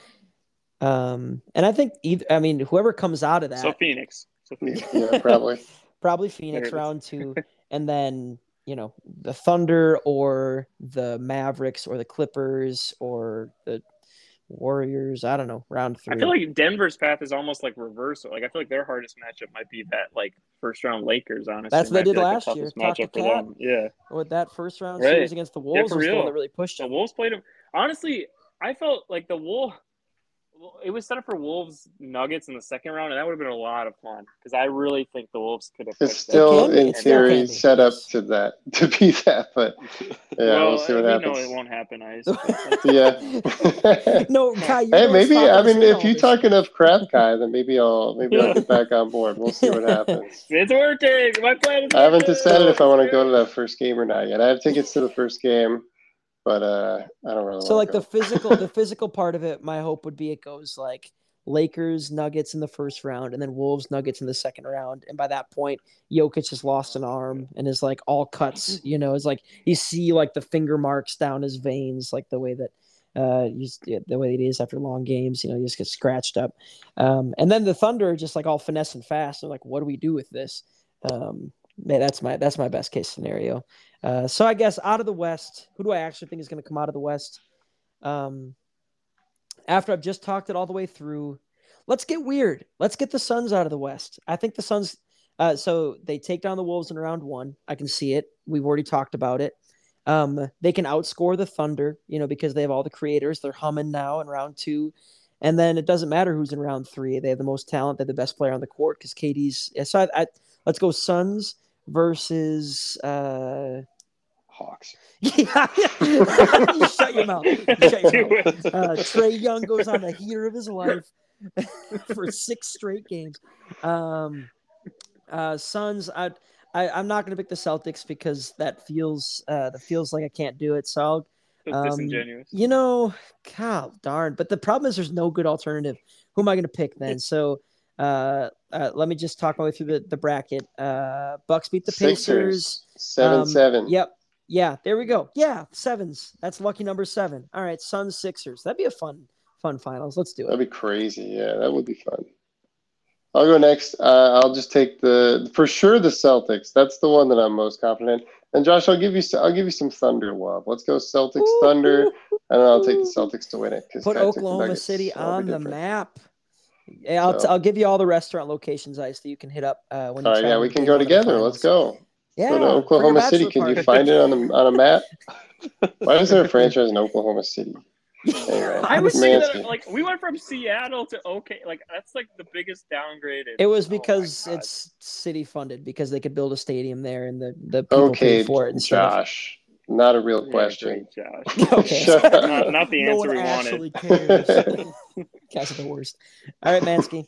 Um, and I think either I mean whoever comes out of that, So Phoenix. So Phoenix. yeah, probably. probably There Phoenix it is. round two, and then you know the Thunder or the Mavericks or the Clippers or the Warriors. I don't know round three. I feel like Denver's path is almost like reversal. Like I feel like their hardest matchup might be that like first round Lakers. Honestly, That's what they Might be, did like, last the year. toughest Talk to matchup for Cat. them. Yeah, with that first round Right. series against the Wolves for was the one real. that really pushed the them. Wolves played them. Honestly, I felt like the Wolves. it was set up for Wolves Nuggets in the second round, and that would have been a lot of fun because I really think the Wolves could have. It's pushed still, can be. in It still theory, can be, set up yes. to that to be that, but yeah, well, we'll see what we happens. know it won't happen. I Yeah. No, Kai, you're Hey, the one maybe stopping I us mean in if all you this. talk enough crap, Kai, then maybe I'll maybe I'll get back on board. We'll see what happens. It's working. My plan is I haven't working. decided if I want to It's go to great. that first game or not yet. I have tickets to the first game, but uh, I don't really So want like to the go. physical, the physical part of it, my hope would be it goes like Lakers, Nuggets in the first round, and then Wolves, Nuggets in the second round. And by that point, Jokic has lost an arm and is like all cuts. You know, it's like you see like the finger marks down his veins, like the way that uh you, the way it is after long games. You know, you just get scratched up. Um, and then the Thunder are just like all finesse and fast. They're like, what do we do with this? Um, man, that's my that's my best case scenario. Uh, so I guess out of the West, who do I actually think is going to come out of the West? Um, after I've just talked it all the way through, let's get weird. Let's get the Suns out of the West. I think the Suns, uh, so they take down the Wolves in round one. I can see it. We've already talked about it. Um, they can outscore the Thunder, you know, because they have all the creators. They're humming now in round two. And then it doesn't matter who's in round three. They have the most talent. They're the best player on the court because K D's. So I, I, let's go Suns versus. Uh, Hawks. yeah, you shut your mouth. You shut your Do mouth. it. Uh, Trey Young goes on the heater of his life for six straight games. Um, uh, Suns, I, I, I'm not going to pick the Celtics because that feels uh, that feels like I can't do it. So I'll, That's um, disingenuous. you know, God darn. But the problem is there's no good alternative. Who am I going to pick then? So uh, uh, let me just talk my way through the, the bracket. Uh, Bucks beat the Pacers. Sixers, seven Um, seven. Yep. Yeah, there we go. Yeah, sevens. That's lucky number seven. All right, Suns Sixers. That'd be a fun, fun finals. Let's do That'd it. be crazy. Yeah, that would be fun. I'll go next. Uh, I'll just take the for sure the Celtics. That's the one that I'm most confident in. And Josh, I'll give you I'll give you some Thunder love. Let's go Celtics Thunder, and then I'll take the Celtics to win it. Put Oklahoma City so I'll be on the different. map. Yeah, I'll, So- I'll give you all the restaurant locations, Ice, that you can hit up uh, when you All right, try yeah, to we can get go one of the together. Let's finals. go. Yeah, Go to for your Oklahoma City. bachelor Can you party. find it on the on a map? Why is there a franchise in Oklahoma City? Anyway, I was Honestly, thinking Manscaped. that like we went from Seattle to okay, like that's like the biggest downgrade. in- It was oh my because God. it's city funded because they could build a stadium there and the, the people Okay, paid for it instead of Josh. Not a real Yeah, question. great, Josh. Okay. Shut up. Not, not the no answer one we actually wanted. cares. Guys are the worst. All right, Mansky.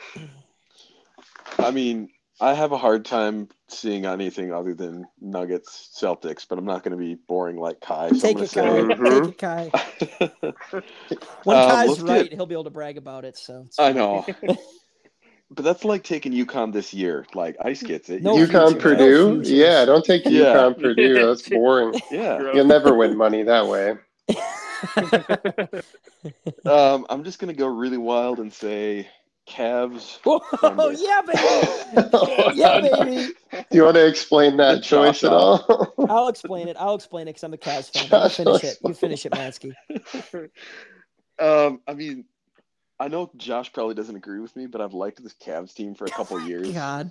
I mean, I have a hard time seeing anything other than Nuggets, Celtics, but I'm not going to be boring like Kai. So Take I'm it, Kai. going Mhm. Take it, Kai. to say. When Um, Kai's let's right, get- he'll be able to brag about it. So it's I fine. know. But that's like taking UConn this year. Like, Ice gets it. No You UConn future. can't. Purdue? No futures. Yeah, don't take Yeah. UConn Purdue. That's boring. Yeah. You'll never win money that way. Um, I'm just going to go really wild and say Cavs. Oh Thunder. yeah, baby. Yeah, baby. Do you want to explain that The choice Josh at all? I'll explain it. I'll explain it because I'm a Cavs fan. But you Josh, finish it. explain You finish it, Mansky. Um, I mean, I know Josh probably doesn't agree with me, but I've liked this Cavs team for a couple years. God,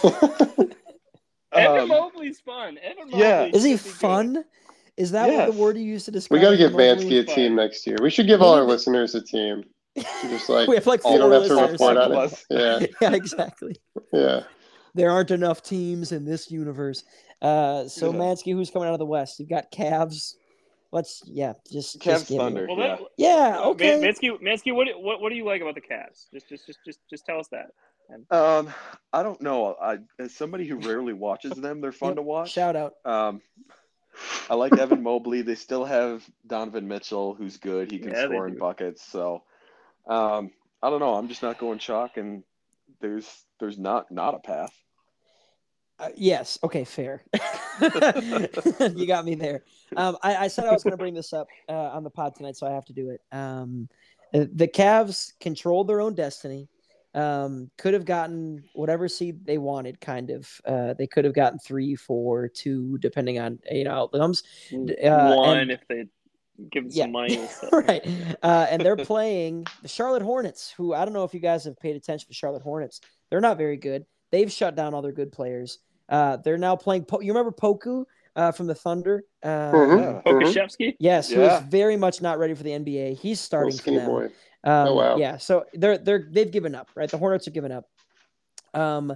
Evan Um, Mobley's fun. Evan Mobley yeah. is he should be good. fun? Is that what Yes. the word you used to describe? We got to give Mobley? Mansky a fine. team next year. We should give We all need our to- listeners a team. Just like We have like you four don't have to listeners. report on it. Plus. Yeah, Yeah, exactly. yeah. There aren't enough teams in this universe. Uh, so Yeah. Mansky, who's coming out of the West? You've got Cavs. Let's yeah, just Cavs just give me- Thunder. Well, Yeah. that, Yeah, uh, okay. Man- Mansky, Mansky, what, what what do you like about the Cavs? Just just just just just tell us that. Um, I don't know. I as somebody who rarely watches them, they're fun Yep. to watch. Shout out. Um, I like Evan Mobley. They still have Donovan Mitchell, who's good. He can Yeah, they score in do. buckets. So, um, I don't know. I'm just not going chalk, and there's there's not not a path. Uh, yes. Okay. Fair. You got me there. Um, I, I said I was going to bring this up uh, on the pod tonight, so I have to do it. Um, uh, the Cavs controlled their own destiny. Um, could have gotten whatever seed they wanted. Kind of. Uh, they could have gotten three, four, two, depending on you know outcomes. Uh, One and- if they give them Yeah. some money. And stuff. Right. Uh, and they're playing the Charlotte Hornets, who I don't know if you guys have paid attention to Charlotte Hornets. They're not very good. They've shut down all their good players. Uh, they're now playing. Po- you remember Poku uh, from the Thunder? Uh, Mhm. Yeah. Pokuševski? Yes, who Yeah. is very much not ready for the N B A. He's Little starting for skinny them. boy. Um, Oh, wow. Yeah, so they're they're they've given up, right? The Hornets are giving up. Um,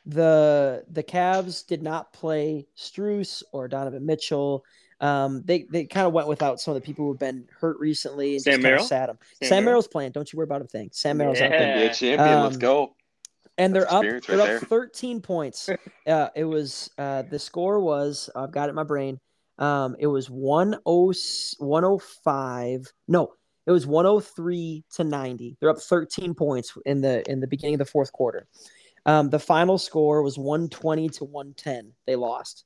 the the Cavs did not play Strus or Donovan Mitchell. Um, they they kind of went without some of the people who've been hurt recently and Sam just kind of Merrill? sat them. Sam Sam Merrill? Merrill's playing. Don't you worry about a thing. Sam Merrill's out there. N B A Yeah. champion. Let's Um, go. And That's they're up. experience They're right up there. thirteen points. Uh, it was uh, the score was I've got it in my brain. Um, it was one oh five. No, it was one oh three to ninety. They're up thirteen points in the in the beginning of the fourth quarter. Um, the final score was one twenty to one ten. They lost.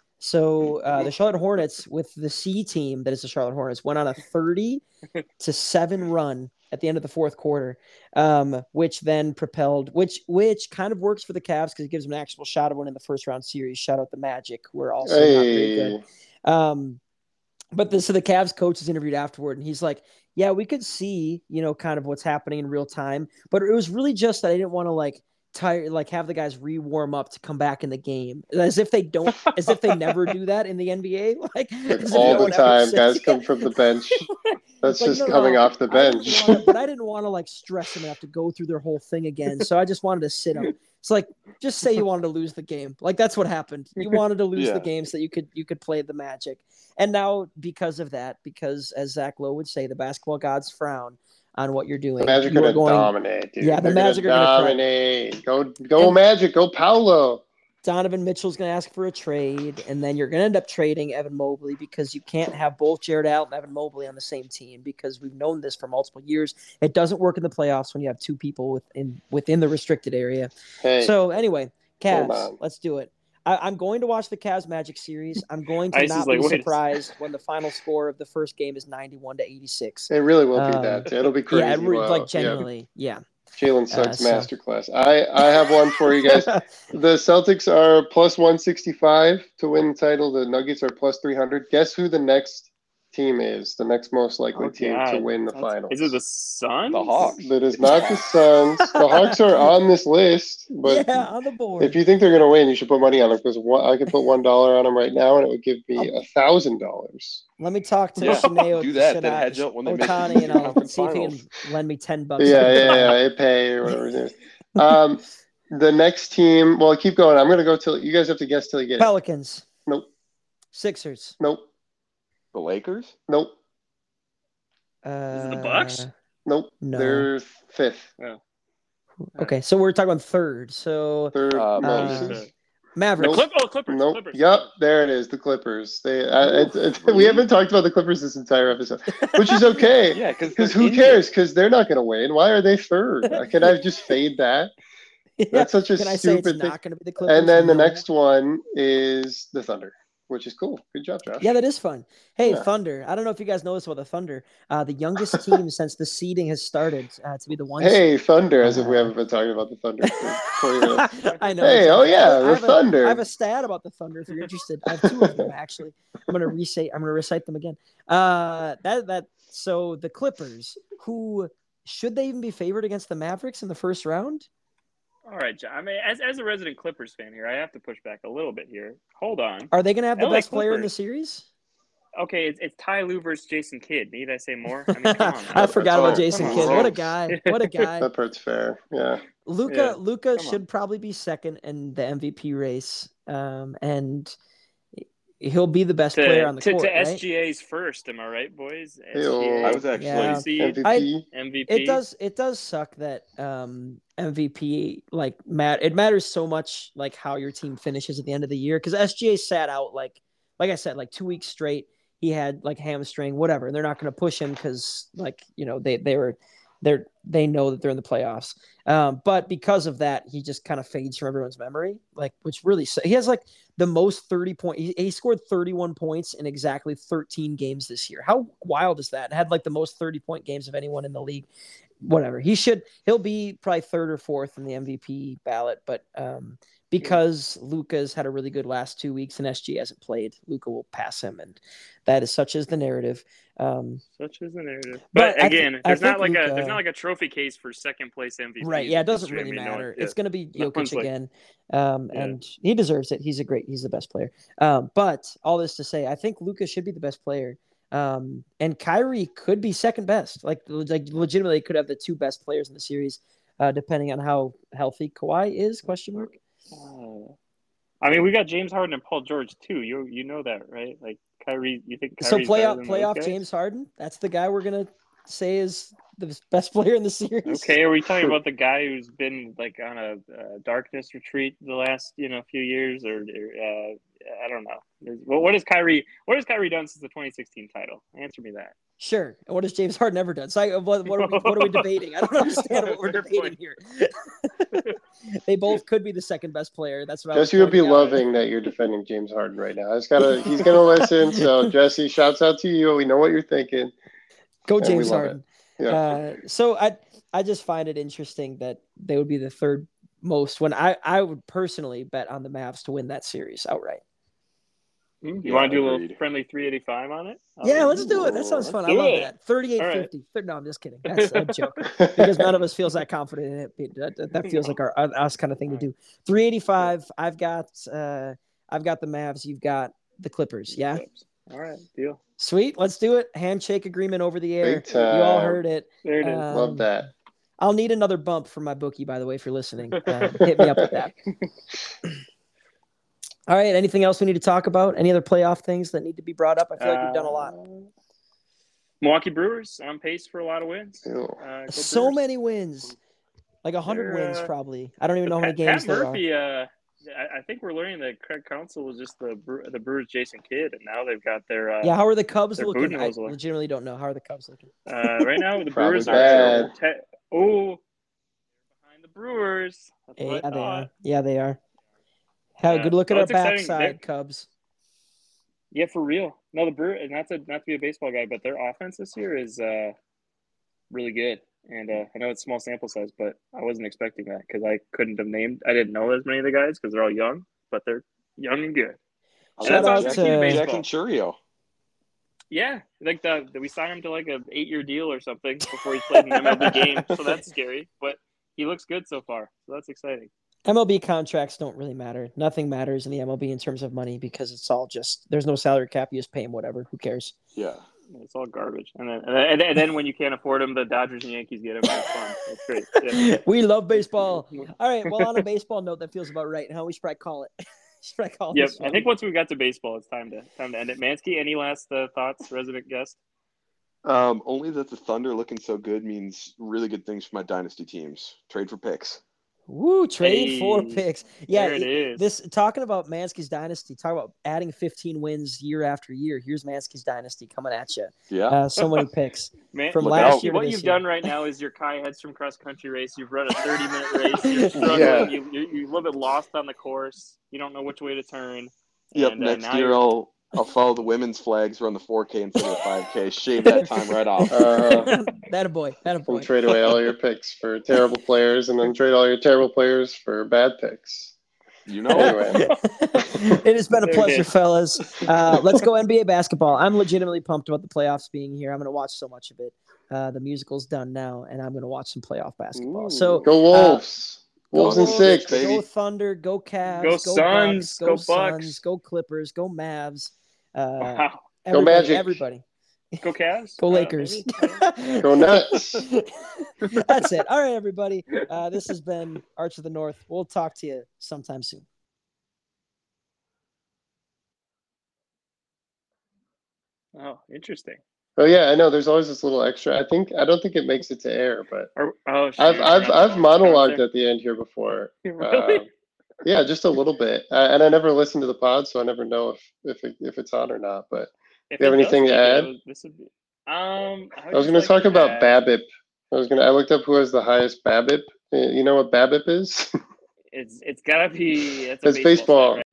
So uh, the Charlotte Hornets with the C team that is the Charlotte Hornets went on a thirty to seven run at the end of the fourth quarter, um, which then propelled, which which kind of works for the Cavs because it gives them an actual shot of winning the first round series. Shout out the Magic, who are also not very good. Hey. Um, but the, so the Cavs coach is interviewed afterward, and he's like, "Yeah, we could see, you know, kind of what's happening in real time, but it was really just that I didn't want to like." Tire, like have the guys re-warm up to come back in the game, as if they don't, as if they never do that in the N B A. Like, Like as if all no the one ever time, says- guys come from the bench. That's Like, just no, no, coming no. off the I didn't bench. wanna- but I didn't want to like stress them and have to go through their whole thing again. So I just wanted to sit them. It's like, just say you wanted to lose the game. Like that's what happened. You wanted to lose Yeah. the game so that you could you could play the Magic. And now because of that, because as Zach Lowe would say, the basketball gods frown on what you're doing. The Magic You are are going to going- dominate, dude. Yeah, the They're Magic are gonna gonna crack. dominate. Go, go And- Magic. Go Paolo. Donovan Mitchell's going to ask for a trade, and then you're going to end up trading Evan Mobley because you can't have both Jared Allen and Evan Mobley on the same team because we've known this for multiple years. It doesn't work in the playoffs when you have two people within within the restricted area. Hey, So anyway, Hold Cavs, on. let's do it. I, I'm going to watch the Cavs Magic series. I'm going to Ice is not like, be wait a surprised when the final score of the first game is ninety-one to eighty-six. it really will be um, that. It'll be crazy. Yeah, it re- Wow. like Yeah. genuinely, yeah. Jalen Suggs Uh, so- masterclass. I, I have one for you guys. The Celtics are plus one sixty-five to win the title. The Nuggets are plus three hundred. Guess who the next team is? The next most likely Oh, team to God. win the That's- finals. Is it the Suns? The Hawks. That is not the Suns. The Hawks are on this list, but yeah, on the board. if you think they're going to win, you should put money on them because I could put one dollar on them right now, and it would give me a thousand dollars. Let me talk to Yeah, Shineo do that, then Shina- hedge up when they make Otani, the and I'll conference see if he can finals. lend me ten bucks. Yeah, yeah, yeah. It pay or whatever it is. Um, the next team. Well, keep going. I'm going to go till you guys have to guess till you get it. Pelicans. Nope. Sixers. Nope. The Lakers? Nope. Uh, Is it the Bucks? Nope. No. They're fifth. Okay, so we're talking about third. So Third Uh, most. uh, Mavericks. Nope. Clip, oh, Clippers. Nope. Clippers. Yep. There it is. The Clippers. They. I, it, it, we really? haven't talked about the Clippers this entire episode, which is okay. Yeah, because Because who cares? Because they're not going to win. Why are they third? Can I just fade that? Yeah. That's such a Can I say it's stupid thing. not going to be the Clippers? And then the No. next one is the Thunder, which is cool. Good job, Josh. Yeah, that is fun. Hey, Yeah. Thunder. I don't know if you guys know this about the Thunder. Uh, the youngest team since the seeding has started uh, to be the one. Hey, Thunder, as if we Uh, haven't been talking about the Thunder for twenty minutes. I know. Hey, oh yeah, I the have a- Thunder. I have a stat about the Thunder if you're interested. I have two of them actually. I'm gonna recite. I'm gonna recite them again. Uh, that that. So the Clippers, who should they even be favored against the Mavericks in the first round? All right, John. I mean, as, as a resident Clippers fan here, I have to push back a little bit here. Hold on. Are they gonna have the L A best player in the Clippers. series? Okay, it's, it's Ty Lue versus Jason Kidd. Need I say more? I mean, come on. I forgot Oh, about Jason come Kidd. on. What a guy! What a guy! That part's fair. Yeah. Luca Yeah, Luca come on. should probably be second in the M V P race, um, and he'll be the best to, player on the to, court. to right? S G A's first. Am I right, boys? Ew. S G A, I was actually Yeah. seed, M V P. I- M V P. It does. It does suck that um, M V P like mat. It matters so much like how your team finishes at the end of the year because S G A sat out like like I said like two weeks straight. He had like hamstring, whatever, and they're not going to push him because like you know they they were they're they know that they're in the playoffs. Um, but because of that, he just kind of fades from everyone's memory. Like which really su- he has like the most thirty point. He, he scored thirty-one points in exactly thirteen games this year. How wild is that? Had like the most thirty point games of anyone in the league. Whatever. He should he'll be probably third or fourth in the M V P ballot, but um because Luca's had a really good last two weeks and S G hasn't played, Luca will pass him, and that is such as the narrative. Um, Such is the narrative. But But, I again, thi- I there's not think like a Luka- there's not like a trophy case for second place M V P. right? Yeah, it doesn't I really mean, no, matter. yeah. It's going to be No one's Jokic like- again, um, Yeah. and he deserves it. He's a great. He's the best player. Um, but all this to say, I think Luca should be the best player. Um, and Kyrie could be second best. Like, like legitimately could have the two best players in the series, uh, depending on how healthy Kawhi is, question mark. Uh, I mean, we got James Harden and Paul George too. You you know that, right? Like Kyrie, you think Kyrie's so playoff better than playoff those guys? James Harden, that's the guy we're going to say is the best player in the series. Okay, are we talking about the guy who's been like on a uh, darkness retreat the last you know few years, or, or uh, I don't know. What what has Kyrie what has Kyrie done since the twenty sixteen title? Answer me that. Sure. And what has James Harden ever done? So I, what, what, are we, what are we debating? I don't understand what we're Fair debating point. here. They both could be the second best player. That's what Jesse I was would be pointing out. loving that you're defending James Harden right now. I just gotta, he's gonna listen. So Jesse, shouts out to you. We know what you're thinking. Go And we James love Harden. it. Yeah. Uh, so I I just find it interesting that they would be the third most when I, I would personally bet on the Mavs to win that series outright. You Yeah, want to do a agreed. little friendly three eighty-five on it? Yeah, let's do it. That sounds Let's fun. I do love it. that. thirty-eight All right. fifty. No, I'm just kidding. That's a joke. Because none of us feels that confident in it. That, that feels like our us kind of thing to do. three eighty-five. I've got uh, I've got the Mavs. You've got the Clippers. Yeah. All right, deal. Sweet. Let's do it. Handshake agreement over the air. Big time. You all heard it. There it is. Um, Love that. I'll need another bump from my bookie, by the way, for listening. Uh, hit me up with that. All right. Anything else we need to talk about? Any other playoff things that need to be brought up? I feel like we've done a lot. Uh, Milwaukee Brewers on pace for a lot of wins. Ew. Uh, go So Brewers. many wins. Like one hundred They're, wins, uh, probably. I don't even know how many Pat, games Pat there are. Murphy, uh, I, I think we're learning that Craig Counsell was just the Bre- the Brewers' Jason Kidd, and now they've got their uh, Yeah, how are the Cubs they're looking? I Budenholzer. legitimately don't know. How are the Cubs looking? uh, right now the Probably Brewers are bad. te- oh behind the Brewers. That's what Yeah, I they thought. are. Yeah, they are. Have a Yeah. good look at Oh, our it's exciting. backside, They're- Cubs. Yeah, for real. No, the Brewer, not to not to be a baseball guy, but their offense this year is uh, really good. And uh, I know it's small sample size, but I wasn't expecting that because I couldn't have named. I didn't know as many of the guys because they're all young, but they're young and good. I Shout love out Jack, to- Jack and Churio. Yeah, like the, the we signed him to like a eight year deal or something before he played an M L B game, so that's scary. But he looks good so far, so that's exciting. M L B contracts don't really matter. Nothing matters in the M L B in terms of money because it's all just there's no salary cap. You just pay him whatever. Who cares? Yeah. It's all garbage. And then and then, and then when you can't afford him, the Dodgers and Yankees get him. That's fun. That's great. Yeah. We love baseball. All right. Well, on a baseball note, that feels about right. How we should probably call it. should probably call Yep. this I one. think once we got to baseball, it's time to time to end it. Mansky, any last uh, thoughts, resident guest? Um, only that the Thunder looking so good means really good things for my dynasty teams. Trade for picks. Woo! Trade Hey, for picks. Yeah, there it is. This talking about Mansky's dynasty. Talk about adding fifteen wins year after year. Here's Mansky's dynasty coming at you. Yeah. Uh, so many picks. Man, from Look last out. year to what this you've year. done right now is your Kai Hedstrom cross country race. You've run a thirty minute race. You're struggling. Yeah. You, you're, you're a little bit lost on the course. You don't know which way to turn. Yep. And, uh, Next now year you're- I'll I'll follow the women's flags, run the four K instead of the five K, shave that time right off. Uh, that a boy. That a and boy. trade away all your picks for terrible players, and then trade all your terrible players for bad picks. You know. Anyway. It has been a There it pleasure, is. fellas. Uh, let's go N B A basketball. I'm legitimately pumped about the playoffs being here. I'm going to watch so much of it. Uh, the musical's done now, and I'm going to watch some playoff basketball. Ooh. So Go Wolves. Go Wolves in Wolves, six. baby. Go Thunder, go Cavs, Go go, Suns, Bucks, go, go Suns, Bucks. go Clippers, go Mavs. Uh, Wow. everybody, Magic. everybody. Go Cavs. Go Uh, Lakers. maybe? Go Nuts. That's it. All right, everybody. Uh, this has been Arch of the North. We'll talk to you sometime soon. Oh, interesting. Oh yeah, I know. There's always this little extra. I think I don't think it makes it to air, but Or, oh, shit, I've you're I've not I've the bonus monologued content. at the end here before. Really? Um, yeah, just a little bit, uh, and I never listened to the pod, so I never know if if it, if it's on or not. But If you have it anything does to make it, add? it was- this would be, um, I, I was going to talk about BABIP. I was going to. I looked up who has the highest BABIP. Uh, You know what BABIP is? It's it's gotta be it's a It's baseball, stat, baseball. right?